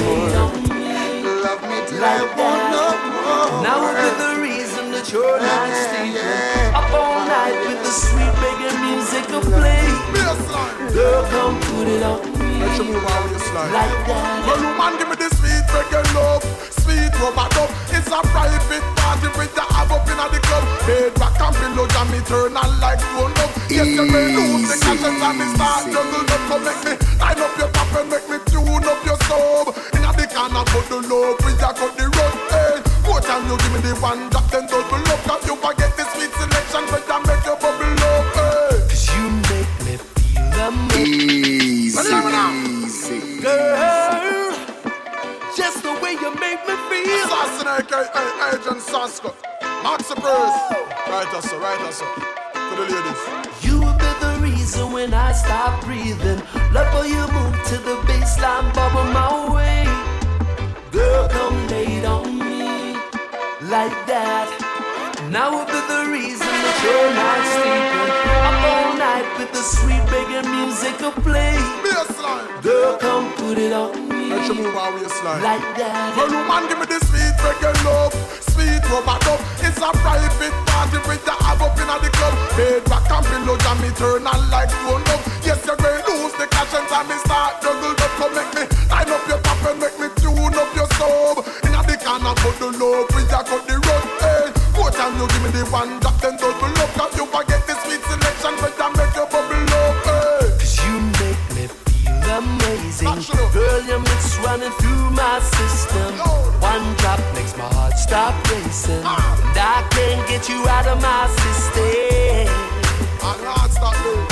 me till I want no more. Now will be the reason that you're not sleeping. Up all night with the sweet reggae music to play. Girl, come put it on me. Let you move out with your slide. Like that. Well, woman, give me the sweet reggae love. Sweet rubber dub. It's a private party with the ab up in the club. Bed back and pillow jam me turn on like stone up. Yes, you may lose the conscience and me start jungle up. Come make me line up your top and make me tune up your sub. In the corner put the love, we just cut the road. Hey, more time you give me the one drop, then double up. Cause you forget the sweet selection, but I make your bubble up. Hey. Cause you make me feel amazing. Girl, just the way you make me feel. Assassinate Agent Sasko. Max Bruce. Right also. To the ladies. You will be the reason when I stop breathing. Love how you move to the baseline, bubble my way. Girl, come lay on me like that. Now will be the reason that you're not sleeping. Up all night with the sweet reggae music to play. Girl, come put it on me. Let you move out with your slide. Like that. Well, woman, give me the sweet reggae love. Sweet rubber dub. It's a private party with the ab up in the club. Bed back and pillow jam me turn on like stone up. Yes, you're going to lose the conscience and me start juggle up. Come make me line up your top and make me tune up your sub. In the corner put the love, we just cut the road. Hey, more time you give me the one drop, then double up. Cause you forget the sweet selection, but I make your bubble up. Hey. Cause you make me feel amazing. Girl, your mix running through my system. One drop makes my heart stop racing. And I can't get you out of my system. I can't stop doing.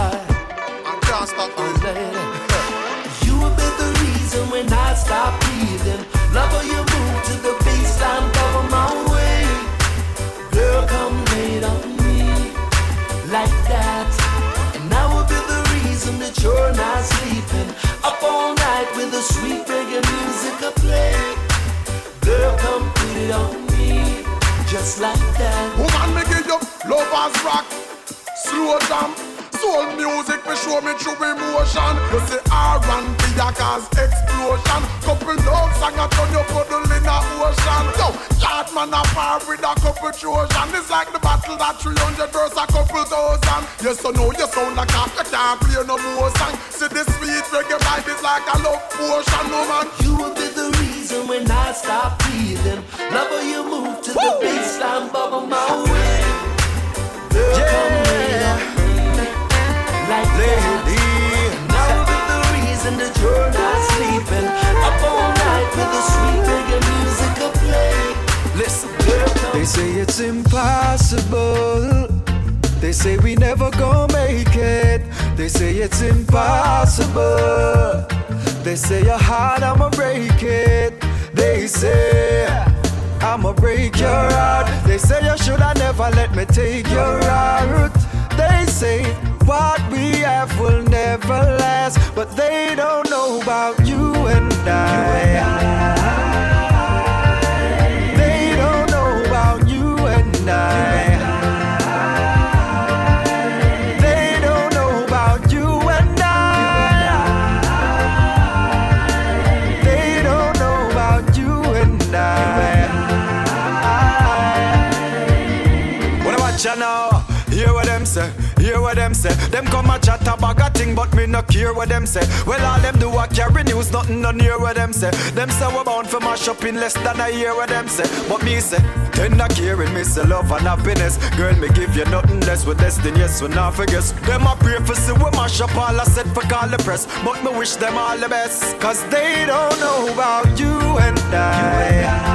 I can't stop doing. You will be the reason when I stop breathing. Love how you move to the baseline, cover my way. Girl, come lay on me like that. And I will be the reason that you're not sleeping. Up all night with the sweet reggae music to play. Girl, come put it on me just like that. Woman, me give you lovers rock, slow jam, soul music, me show me true emotion. You say R&B a cause explosion. Couple love song a turn your puddle in a ocean. Yo, yard man a par with a couple Trojan. It's like the battle that 300 verse a couple thousand. Yes, so know you sound like a you can't play no more song. See the sweet reggae vibe is like a love potion, no man. You will be the reason when I stop breathing. Love how you move to the baseline, bubble my way. Girl, come lay on me like that. Now will be the reason that you're not sleeping. Up all night with the sweet reggae music to play. Listen, they say it's impossible. They say we never gonna make it. They say it's impossible. They say your heart, I'ma break it. They say I'ma break your heart. They say you shoulda never let me take your heart. They say what we have will never last, but they don't know about you and I. They don't know about you and I. They don't know about you and I. They don't know about you and I. say. Them come a chat a bag of thing, but me no care what them say. Well, all them do a carry news, nothing no near what them say. Them say we're bound for mash up in less than a year what them say. But me say, tender caring, me say love and happiness. Girl, me give you nothing less with destined, yes, we not forget. Them a pray for see we mash up all I said for call the press. But me wish them all the best, cause they don't know about you and I.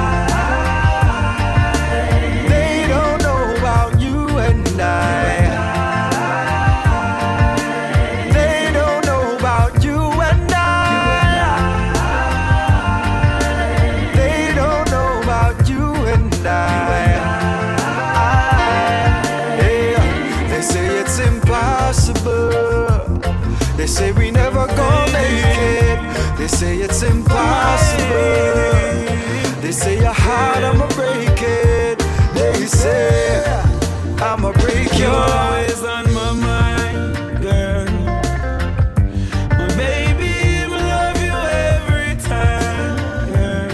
They don't know about you and I. They don't know about you and I. They don't know about you and I. They say it's impossible. They say we never gonna make it. They say it's impossible. They say your heart, I'ma break it. They say I'ma break your heart. You're always on my mind, girl. My baby, I love you every time,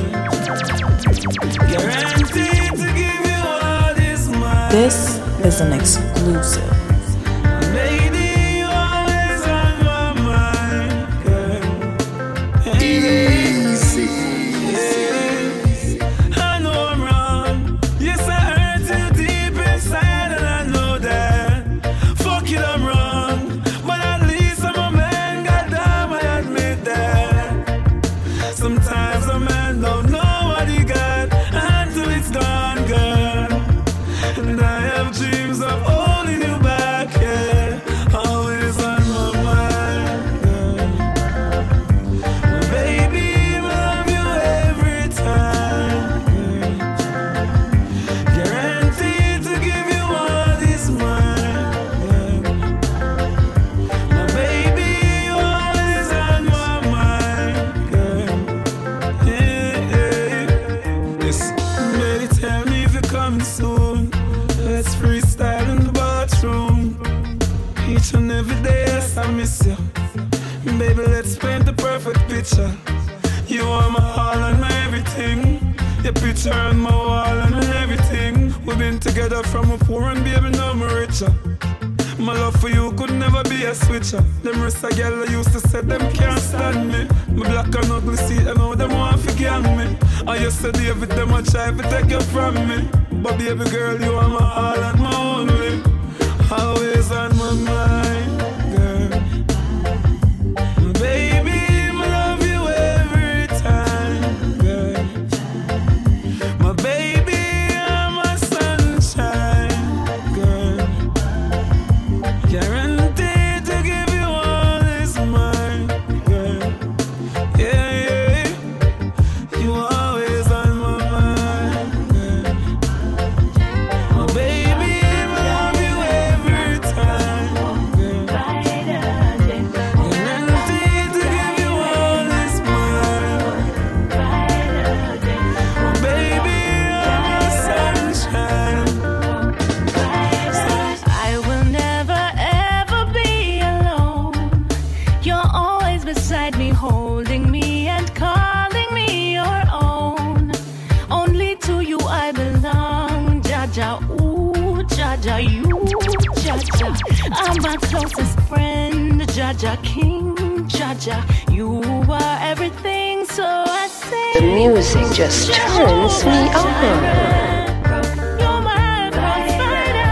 girl. Guaranteed to give you all this money. This is an exclusive. Lady, you're always on my mind, girl. Easy. I know I'm wrong. Yes, I hurt you deep inside, and I know that. Fuck it, I'm wrong. But at least I'm a man, goddamn, I admit that. Sometimes a man don't know what he got until it's gone, girl. And I have dreams of holding you back, yeah. Always on my mind, girl. My baby, I love you every time, girl. Guaranteed to give you all this mine, girl. My baby, you always on my mind, girl. Yeah. Listen, baby, tell me if you're coming soon. Let's freestyle in the bathroom. Each and every day, yes, I miss you. Baby, let's paint the perfect picture. You are my all and my everything. Your picture on my wall and everything. We've been together from a poor and baby, now I'm richer. My love for you could never be a switcher. Them rest of girl I used to say them can't stand me. My black and ugly see and now them want to gang me. I used to deal with them, I try to take you from me. But baby girl, you are my all and my only. Always on my mind, girl. Baby, I love you every time, girl. My baby, I'm my sunshine, girl. Guaranteed to give you all this mine, girl. Yeah, yeah. You always on my mind, girl. My baby, I love you every time, girl. Guaranteed to give you all this mine. My baby, I'm my sunshine. I will never ever be alone. You're always beside me, holding me and calling me your own. Only to you I belong, Jaja, ooh, Jaja, you, Jaja. I'm my closest friend, Jaja King, Jaja. You are everything, so I say. The music just turns me on. You're my provider.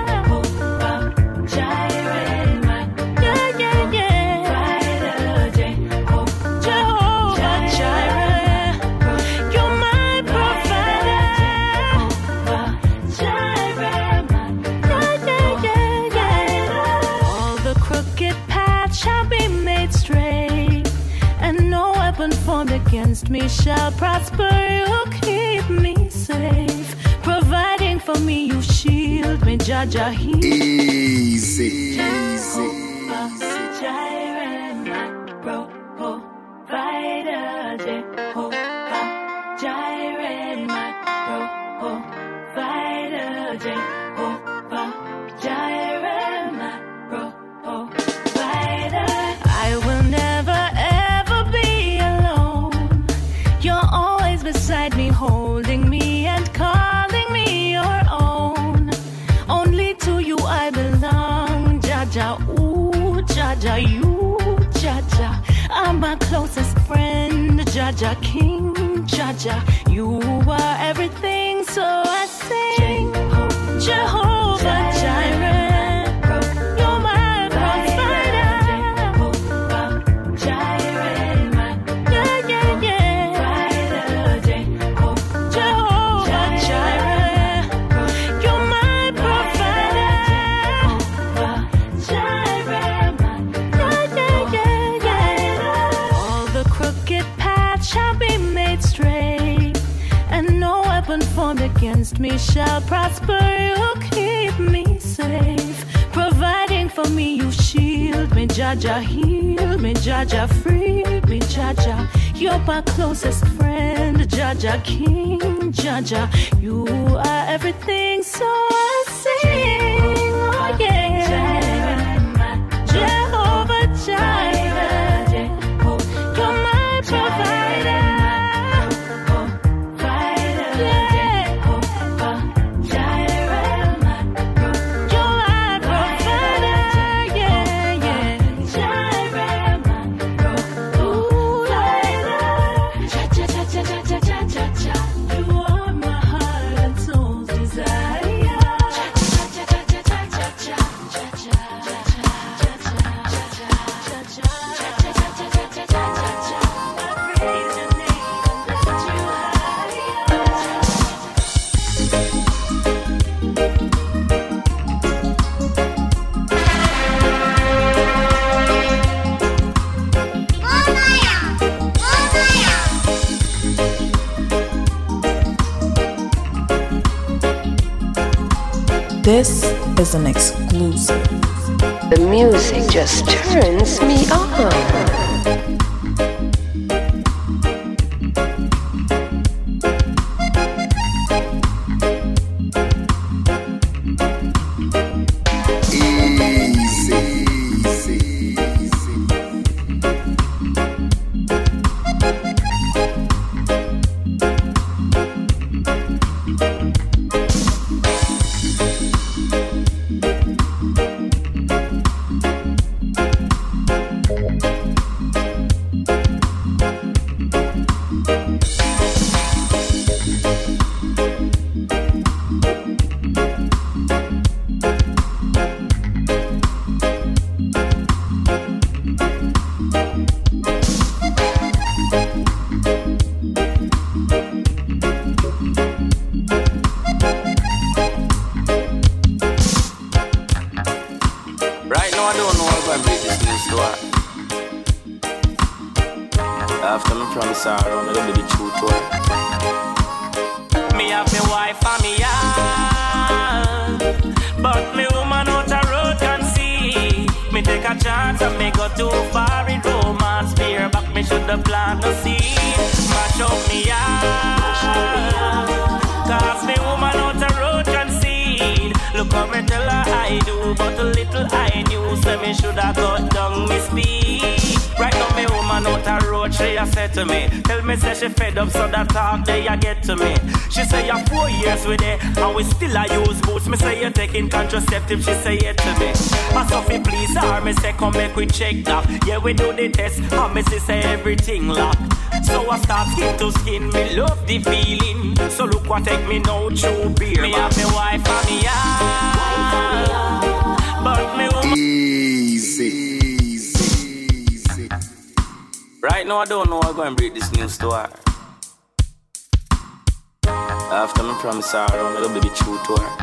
Yeah, yeah, yeah. Jehovah Jireh. You're my provider. Yeah, yeah, yeah. All the crooked paths shall be made straight, and no weapon formed against me shall prosper. You keep me safe, providing for me. You shield me, Jaja. Easy. Jireh, my provider. Jehovah Jireh, my provider. Jehovah Jireh, my provider. I will never ever be alone. You're always beside me, holding me and calling me your own. Only to you I belong, Jaja. my closest friend, Jaja King, Jaja. You are everything, so I sing. Jehovah Jireh, you're my provider. Yeah, yeah, yeah. Jehovah Jireh, you're my provider. All the crooked paths shall be made straight, and no weapon formed against me shall prosper. You keep me safe, providing for me. You shield me, Jaja, heal me, Jaja, free me, Jaja. You're my closest friend, Jaja King, Jaja. You are everything, so I sing. Oh yeah, Jehovah Jireh, you're my provider. This is an exclusive. The music just turns me on. After me promise her, I'm gonna be the truth to her. Me have me wife and me yard, but me woman out a road can see. Me take a chance and me go too far in romance. Fear back me shoulda plant no seed. Mash up me yard, cause me woman out a road can see. Look how me tell her I do, but a little I knew. Say me shoulda cut down me speed. Right now me woman out a road, she a said to me, tell me say she fed up, so that talk they a get to me. She say you're 4 years with it, and we still a use boots. Me say you're taking contraceptive, she say it to me. I Sophie please her, me say come make we check that. Yeah we do the test, and me say everything lock. So I start skin to skin, me love the feeling. So look what take me now through beer. Me have me wife and me yard, but me woman easy. Right now I don't know I'm going to break this news to her. After me promise her, I'm going to be true to her.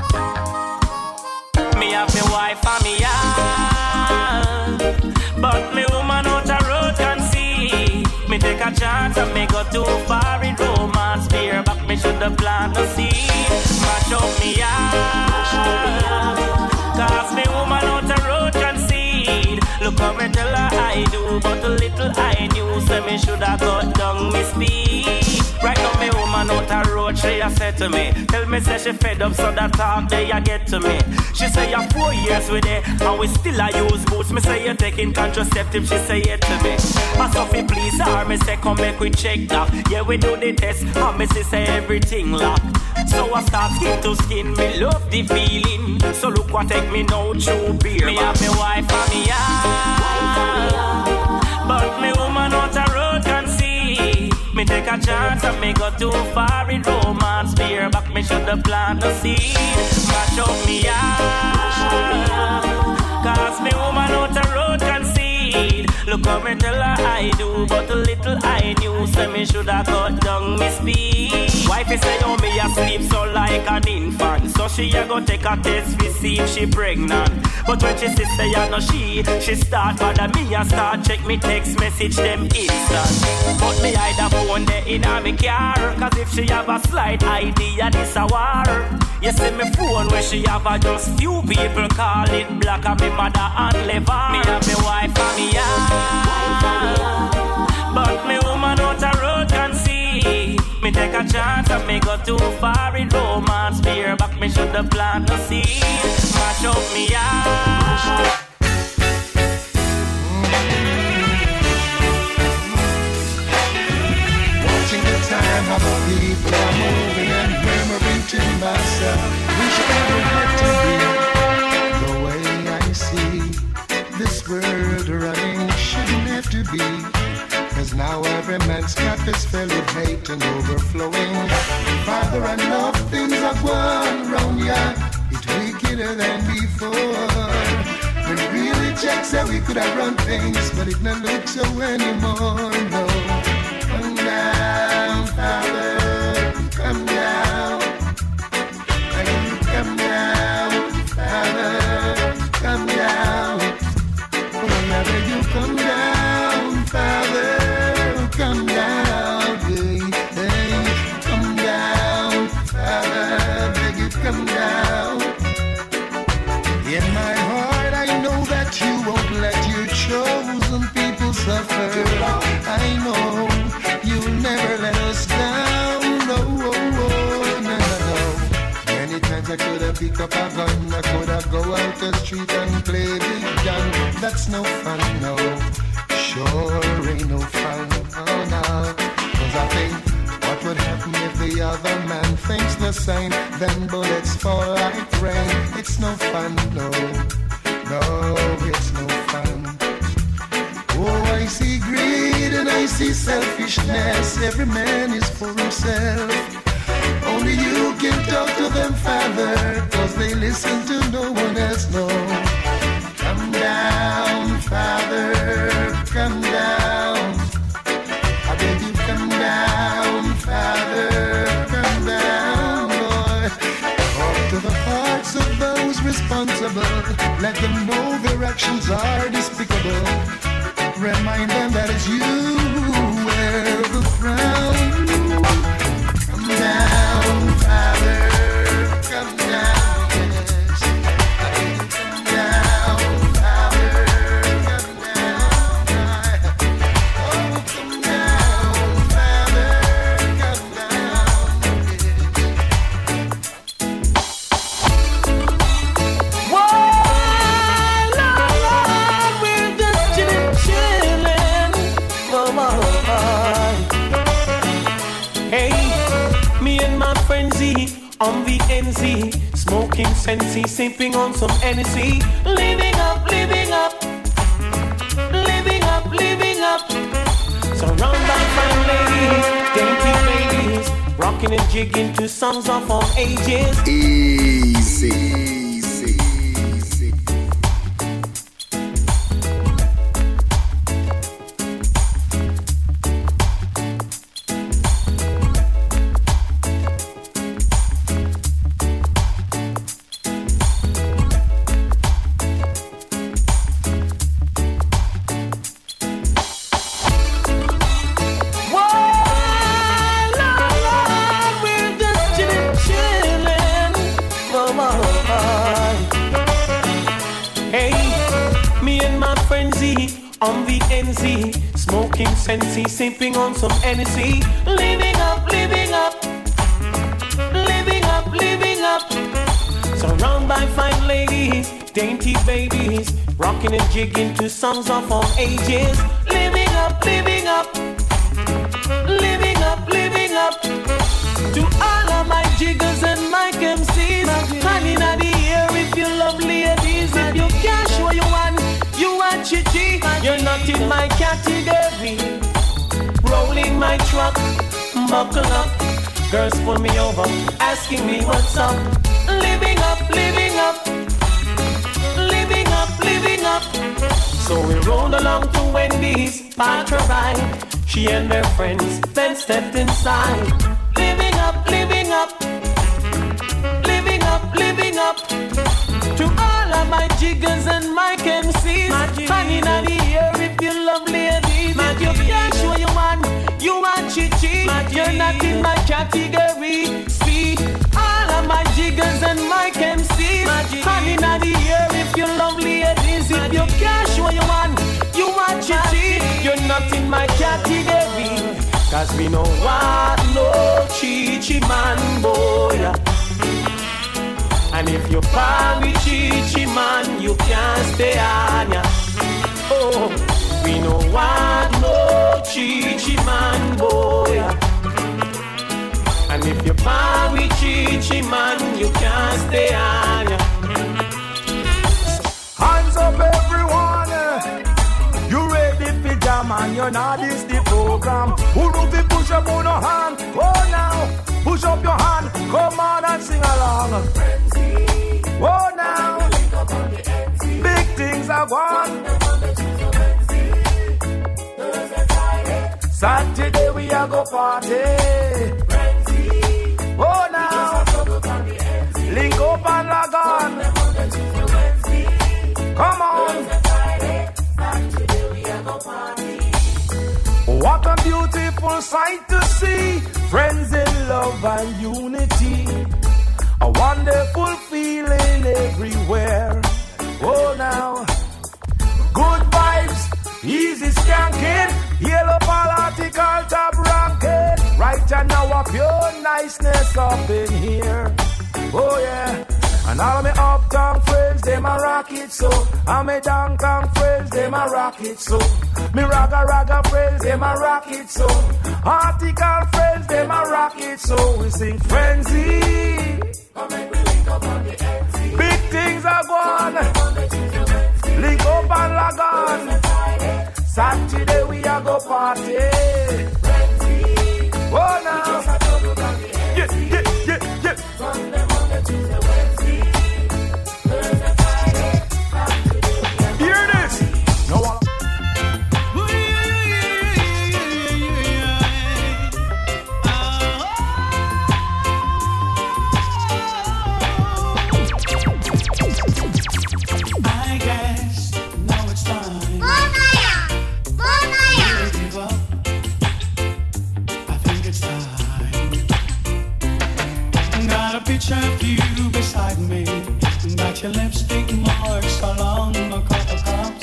Me have me wife and me yard, but me woman out a road can see. Me take a chance and me go too far in romance. Fear back me shoulda plant no seed. Mash up me yard, cause me woman out a road can see. Look how me tell her I do, but a little I knew. Say me shoulda cut down me speed. Right now me woman out a road, she a said to me, tell me say she fed up, so that talk they a get to me. She say you're 4 years with it, and we still a use boots. Me say you're taking contraceptive, she say it to me. I Sophie please her, me say come make we check that. Yeah we do the test, and me say everything lock. So I start skin to skin, me love the feeling. So look what take me now through beer. Me have me wife and me yard, but me woman out a take a chance and me go too far in romance. Fear back, me should have planted the seed. Mash up me yard, cause me woman out the road concede. Look how me tell her I do, but a little I knew. Say me should have cut down me speed. Wifey say oh me asleep so like an infant. So she a go take a test to see if she pregnant. But when she say I know she start bother me and start check me text message them instant. But me hide the phone there in a me car, cause if she have a slight idea this a war. You see me phone where she have a just few people call it black and me mother and liver. Me have me wife and me yard, but me woman out the road can see. Me take a chance and me go too far in romance. Fear back, me should have planted the seed. Mash up me yard. Watching the time how the people are moving and remembering to myself, wish I never had to be the way I see this world running shouldn't have to be. Cause now every man's cup is filled with hate and overflowing. Father, I know things are going wrong, yeah. It's wickeder than before. When really checks that we could have run things, but it don't look so anymore, no. Come down, Father, come down. Come down, Father, come down. Whenever you come down, Father, come down, hey, hey, come down, Father, beg you come down. In my heart I know that you won't let your chosen people suffer. I know you'll never let us down, no, no, no, no. Many times I could have picked up a gun, I could have go out the street and play big gun. That's no fun, no. Sure ain't no fun, oh no. Cause I think what would happen if the other man thinks the same? Then bullets fall like rain. It's no fun, no. No, it's no fun. Oh, I see greed and I see selfishness. Every man is for himself. Only you can talk to them, Father, cause they listen to no one else, no. Come down, Father, come down. I beg you, come down, Father, come down, Lord. Talk to the hearts of those responsible. Let them know their actions are despicable. Remind them that it's you who wear the crown. Come down, Father, come down. On the NZ, smoking Sensi, sipping on some Hennessy. Living up, living up, living up, living up. Surrounded by fine ladies, dainty babies, rocking and jigging to songs of all ages. Easy. On the NZ, smoking Sensi, sipping on some Hennessy. Living up, living up, living up, living up. Surrounded by fine ladies, dainty babies, rocking and jigging to songs of all ages. Living up, living up, living up, living up. To all of my jiggers and my MCs, honey in the air if you love ladies. If you can't show you one, you are chichi. You're not in my category. Rolling my truck, buckle up. Girls pull me over, asking me what's up. Living up, living up, living up, living up. So we rolled along to Wendy's, parked her ride. She and her friends then stepped inside. Living up, living up, living up, living up. To all of my jiggers and my MCs, hanging on the air if you love ladies. If you can't show you want chichi. You're not in my category. See, all of my jiggers and my MCs, hanging on the air if you love ladies. If you can't show you want chichi. You're not in my category. Cause we know what no chichi man boy. And if you fall with chichi man, you can't stay on ya. Oh, we know what no chichi man boy. And if you fall with chichi man, you can't stay on ya. Hands up everyone. You ready for jam and you're not this the program. Who do we push up on your hand? Oh now, push up your hand. Come on and sing along. Oh now, big things are gone. Saturday we are go party. Oh now, link up and log on. Come on. What a beautiful sight to see. Friends in love and unity. A wonderful feeling everywhere. Oh now, good vibes, easy skanking, yellow political top ranking. Right and now a pure niceness up in here. Oh yeah, and all of me uptown friends, them a rock it so. And me downtown friends, them a rock it so. Me ragga friends, them a rock it so. Article friends, them a rock it so. We sing frenzy. Big things are gone. Link up and log on. Saturday we are go party. Oh now. Yeah, yeah, yeah, yeah. Hear this. No one. Of you beside me, got your lipstick marks along my couple cups.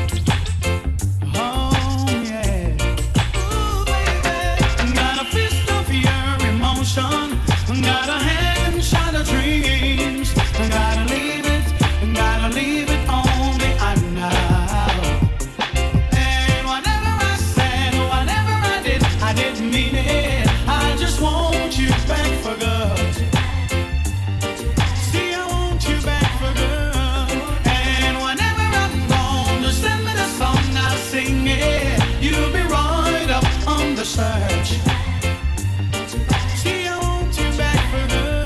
Oh yeah, ooh baby, got a fist of your emotion, got a handshot of dreams. Gotta leave it on behind now. And whatever I said, whatever I didn't mean it. I just want you back for good. You'll be right up on the search. See, I want you back for good.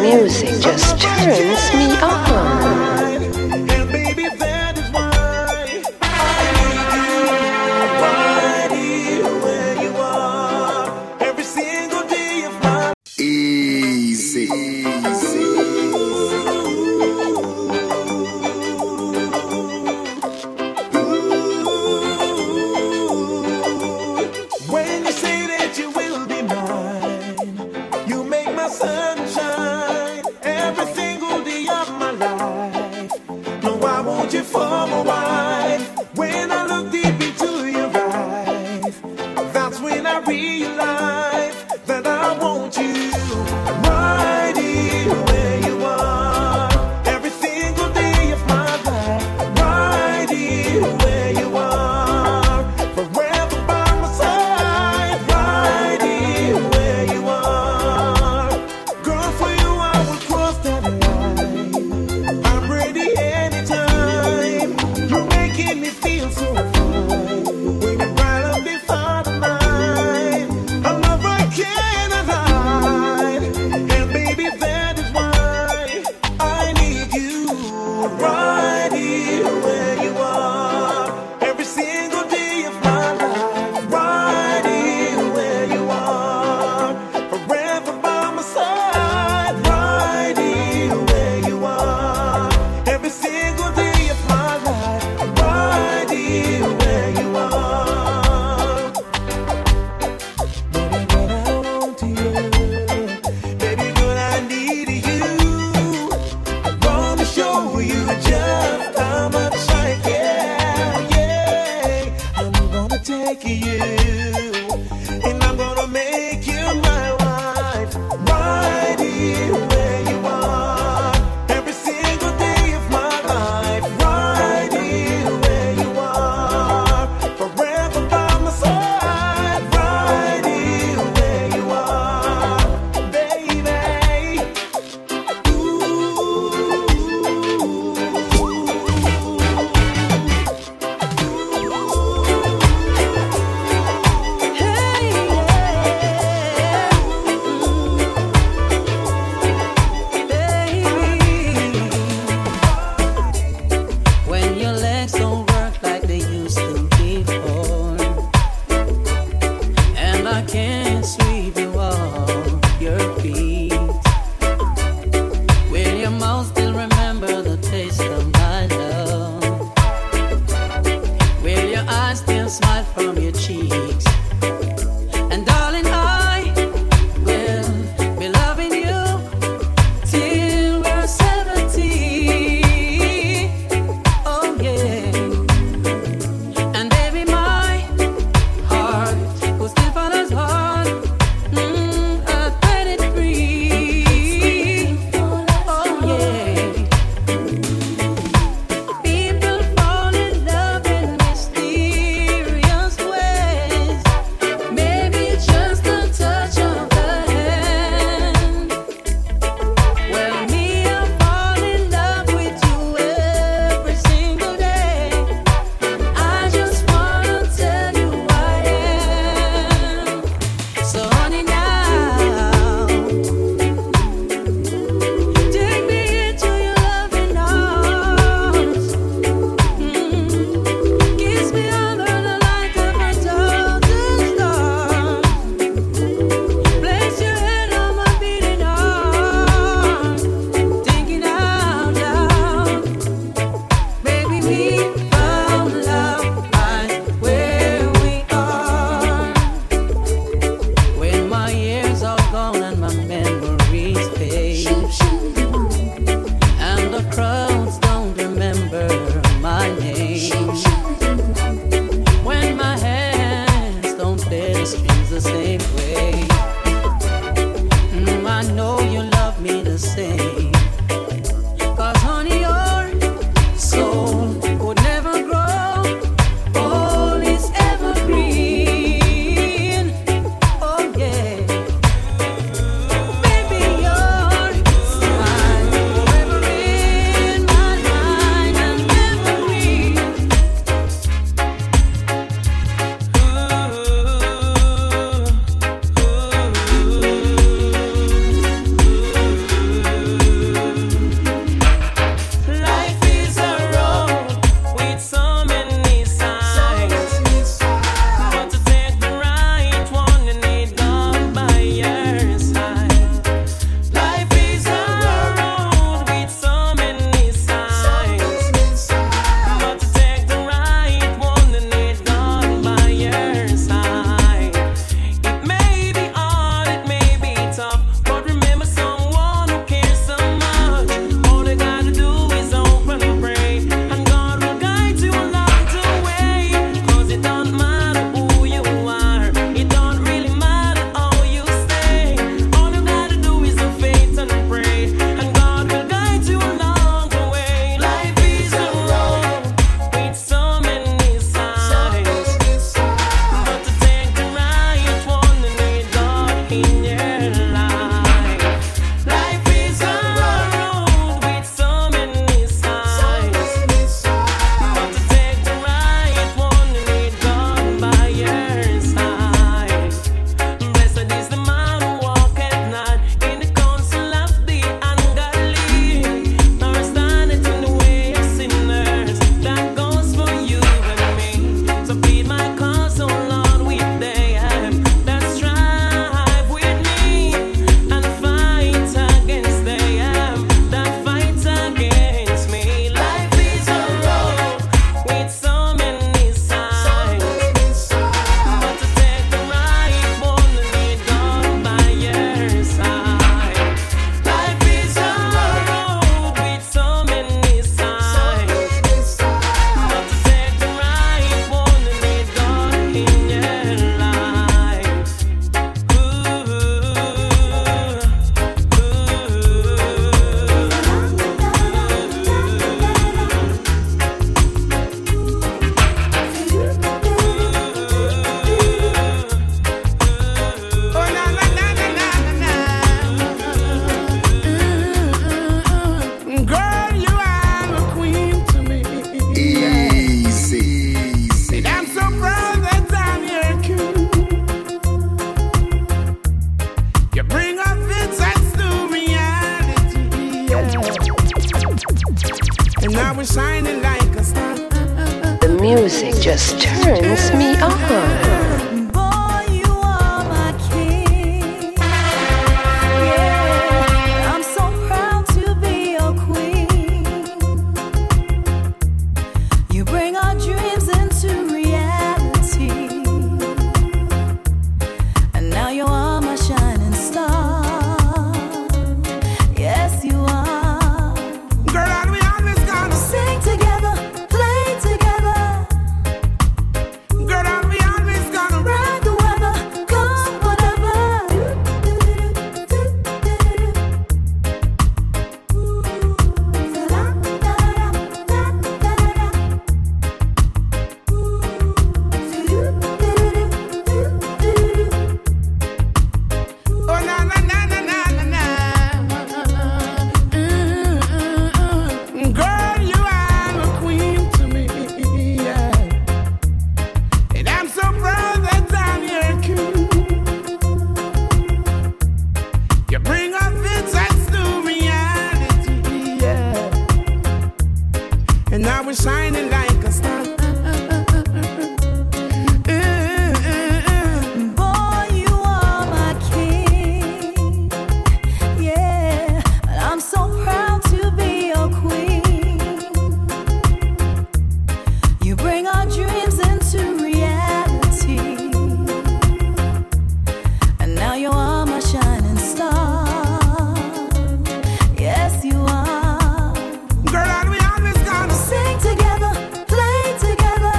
music just turns me on. 'cause oh Lord, we them that strive with me and fight against them that fight against me. Life is a road with so many signs, but to take the right one, lead on by your side. Life is a road with so many signs, but to take the right one, lead on in your life. Girl, you are a queen to me. Easy. And I'm so proud that I'm your king. You bring up insights to reality. And now we're shining like a star. The music just turns me on. Boy, you are my king. Yeah, I'm so proud to be your queen. You bring our dreams into reality. And now you are my shining star. Yes, you are. Girl, and we always gonna Sing together, play together. Girl, and we always gonna Ride the weather, come whatever. Oh, na na na na na na na. Girl, you are a queen to me, yeah. And I'm so proud that I'm your king. You bring up insights to reality, yeah. And now we're shining like a star. Boy, you are my king. Yeah, and I'm so proud to be your queen. You bring our dreams into reality. And now you are my shining star. Yes, you are. Girl, and we always gonna Sing together, play together.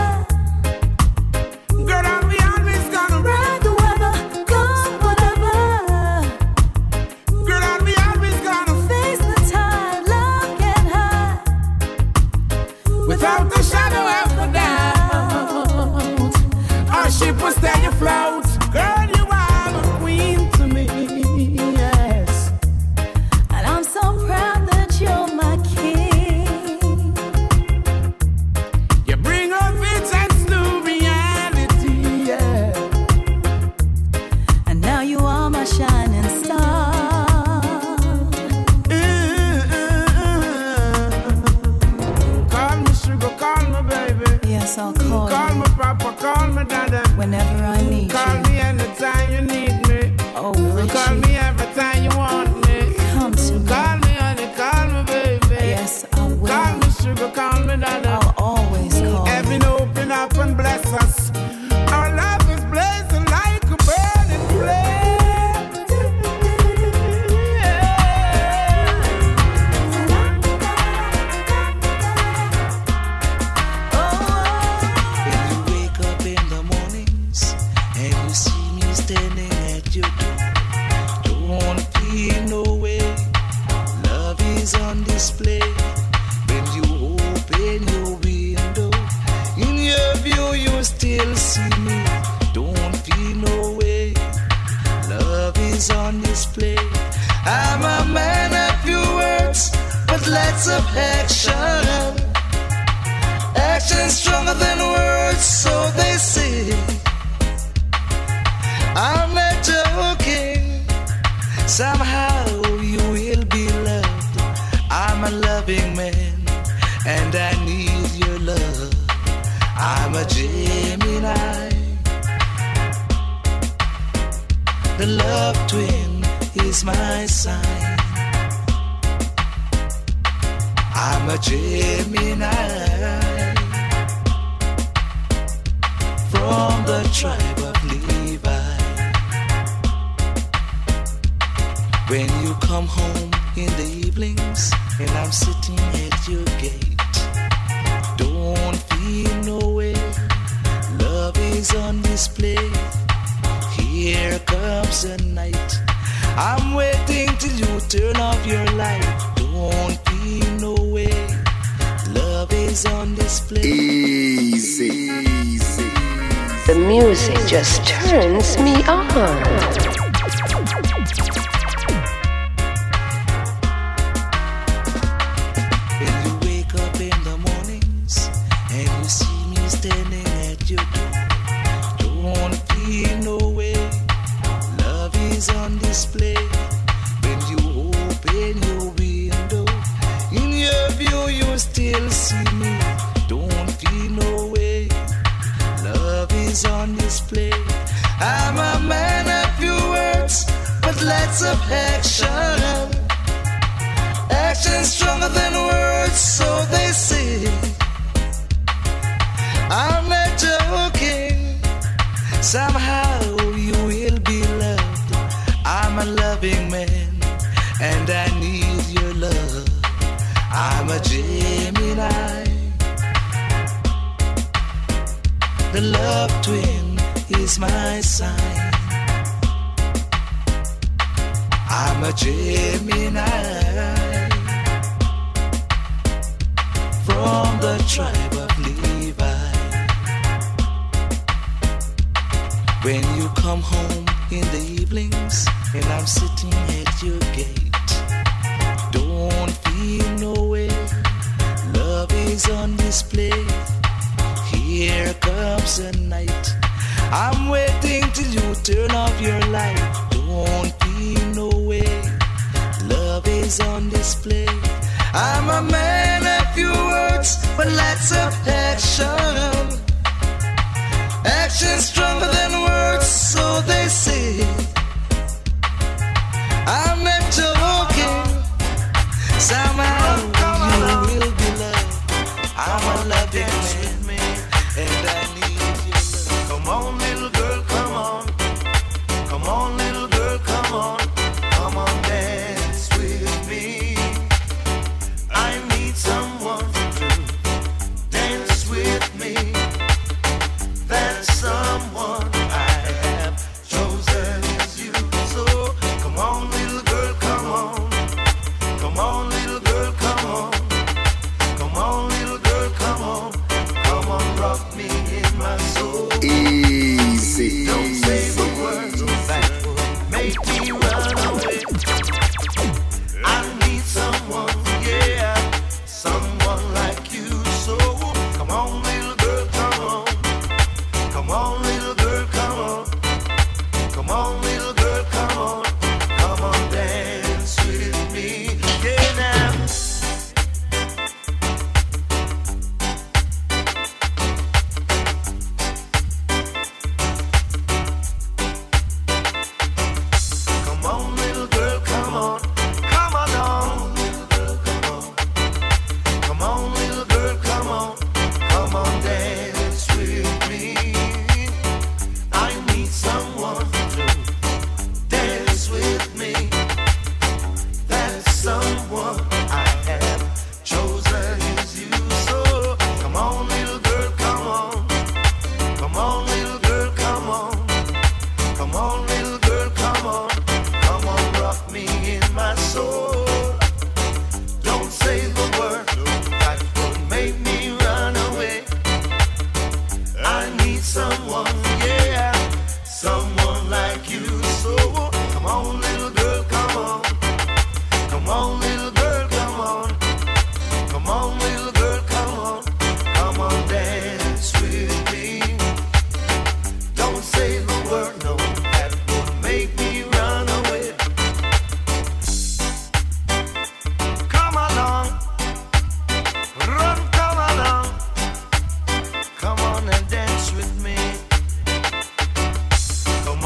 Girl, and we always gonna Ride the weather, come whatever. Girl, and we always gonna Face the tide, love can hide. without the shadow of a doubt. Our ship will stand afloat. Girl, you are a queen to me, yes. And I'm so proud that you're my king. You bring up insights to reality, yeah. And now you are my shining star. Call me sugar, call me baby. Yes, I'll call Call you me papa, call me dada. whenever I need Call you. me anytime you need me. Oh, Call Richie, me every time you want me. come to me. Call me honey, call me baby. Yes, I will. Call me sugar, call me dada. I'll always call Heaven you. open up and bless us. Our love is blazing like a burning flame. When you wake up in the mornings and you see me standing at your door, don't feel no way. Love is on display. When you open your window, in your view you still see me. Don't feel no way. Love is on display. I'm a man of few words, but lots of action. Action stronger than words, so they say. I'm not joking. Somehow you will be loved. I'm a loving man, and I need your love. I'm a Gemini. The love twin is my sign. I'm a Gemini from the tribe of Levi. When you come home in the evenings and I'm sitting at your gate, don't feel no way, love is on display. Here comes the night, I'm waiting till you turn off your light. Don't feel no way, love is on display. Easy. The music just turns me on. Standing at your door, don't feel no way, love is on display. When you open your window, in your view you still see me. Don't feel no way, love is on display. I'm a man of few words, but lots of action. Action stronger than words, so they say. I'm not joking, somehow you will be loved. I'm a loving man, and I need your love. I'm a Gemini. The love twin is my sign. I'm a Gemini from the tribe of Levi. When you come home in the evenings and I'm sitting at your gate, don't feel no way, love is on display. Here comes the night, I'm waiting till you turn off your light. Don't feel no way, love is on display. I'm a man of few words, but lots of action. Action stronger than words, so they say. I'm not joking, somehow you will be loved. I'm a loving man, and I need your love. Come on, little girl, come on. Come on, little girl, come on. Come on, dance with me. I need someone to dance with me. That someone I have chosen is you. So come on, little girl, come on. Come on, little girl, come on. Come on, little girl, come on. Come on, rock me in my soul. Easy. Don't say the words that will make me run away. I need someone, yeah, someone like you. So come on, little girl, come on. Come on, little girl, come on. Come on, little girl, come on. Come on, dance with me. Yeah, now. Come on, little girl, come on. Come on, on. Come on, little girl, come on. Come on, dance with me. I need someone to dance with me. That someone I have chosen is you. So come on, little girl, come on. Come on, little girl, come on. Come on, little girl, come on. Come on, rock me in my soul. Don't say the word that will make me run away. I need someone, yeah, someone like you. So come on, little girl, come on. Come on, little girl, come on. Come on, little girl, come on. Come on, dance with me. Don't say the word, no, that will make me run away. Come along, run, come along. Come on and dance with me. Come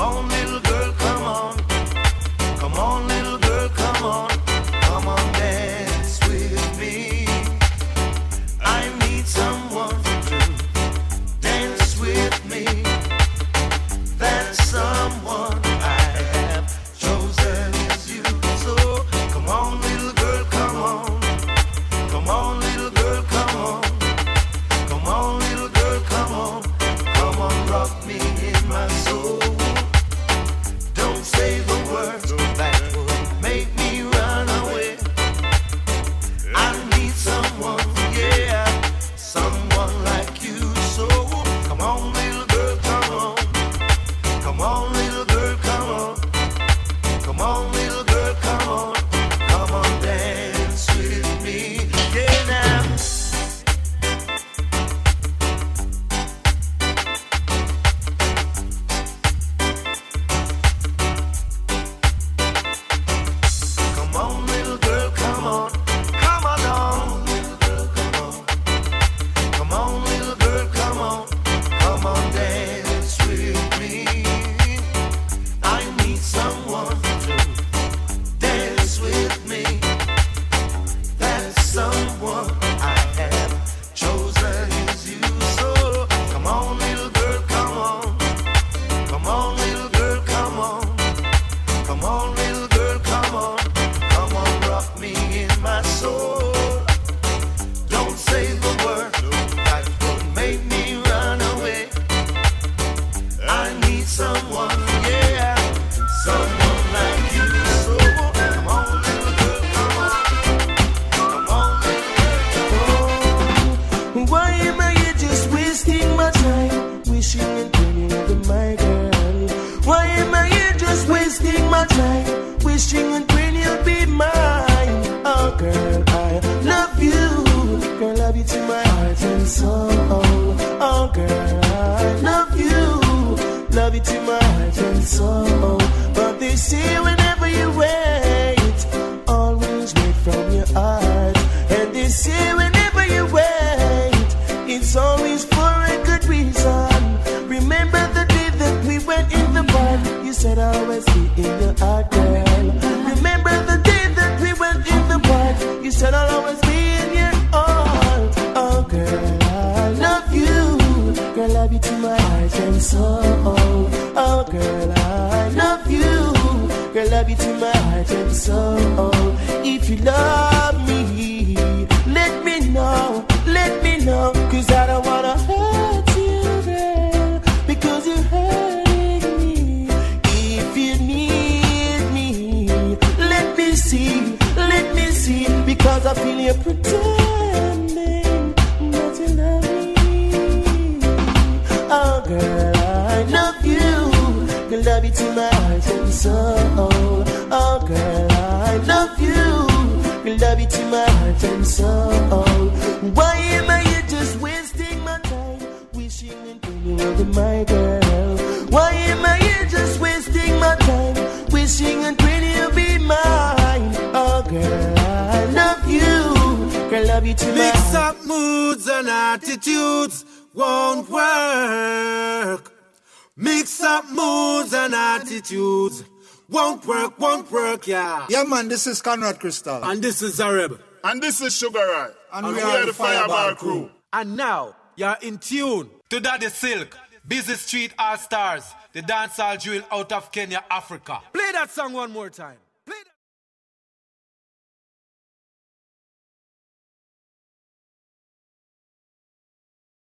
someone, yeah, someone like you. So come on, little girl, come on, little girl. Why am I here just wasting my time, wishing and praying over my girl? Why am I here just wasting my time, wishing and praying you'll be mine? Oh girl, I love you. Girl, love you to my heart and soul. Oh girl, I love you. Love you to my heart and soul. But they say whenever you wait, always wait from your heart. And they say whenever you wait, it's always for a good reason. Remember the day that we went in the park, you said I'll always be in your heart, girl. Remember the day that we went in the park, you said I'll always be in your heart. Oh girl, I love you. Girl, love you to my heart and soul. Oh girl, I love you. Girl, love you to my heart and soul. If you love me, let me know, cause I don't wanna hurt you, girl, because you're hurting me. If you need me, let me see, because I feel you're pretending that you love me. Oh girl, I love you. Girl, love you to my heart and soul. Oh girl, I love you. Girl, love you to my heart and soul. Why am I here just wasting my time, wishing and praying over my girl? Why am I here just wasting my time, wishing and praying you'll be mine? Oh girl, I love you. Girl, love you to my heart. Mix up moods and attitudes won't work. Mix up moods and attitudes won't work, yeah. Yeah, man, this is Conrad Crystal. And this is Zareb. And this is Sugar Ray. And we are the Fireball Crew. And now, you're in tune to Daddy Silk, Busy Street All Stars, the dancehall jewel out of Kenya, Africa. Play that song one more time.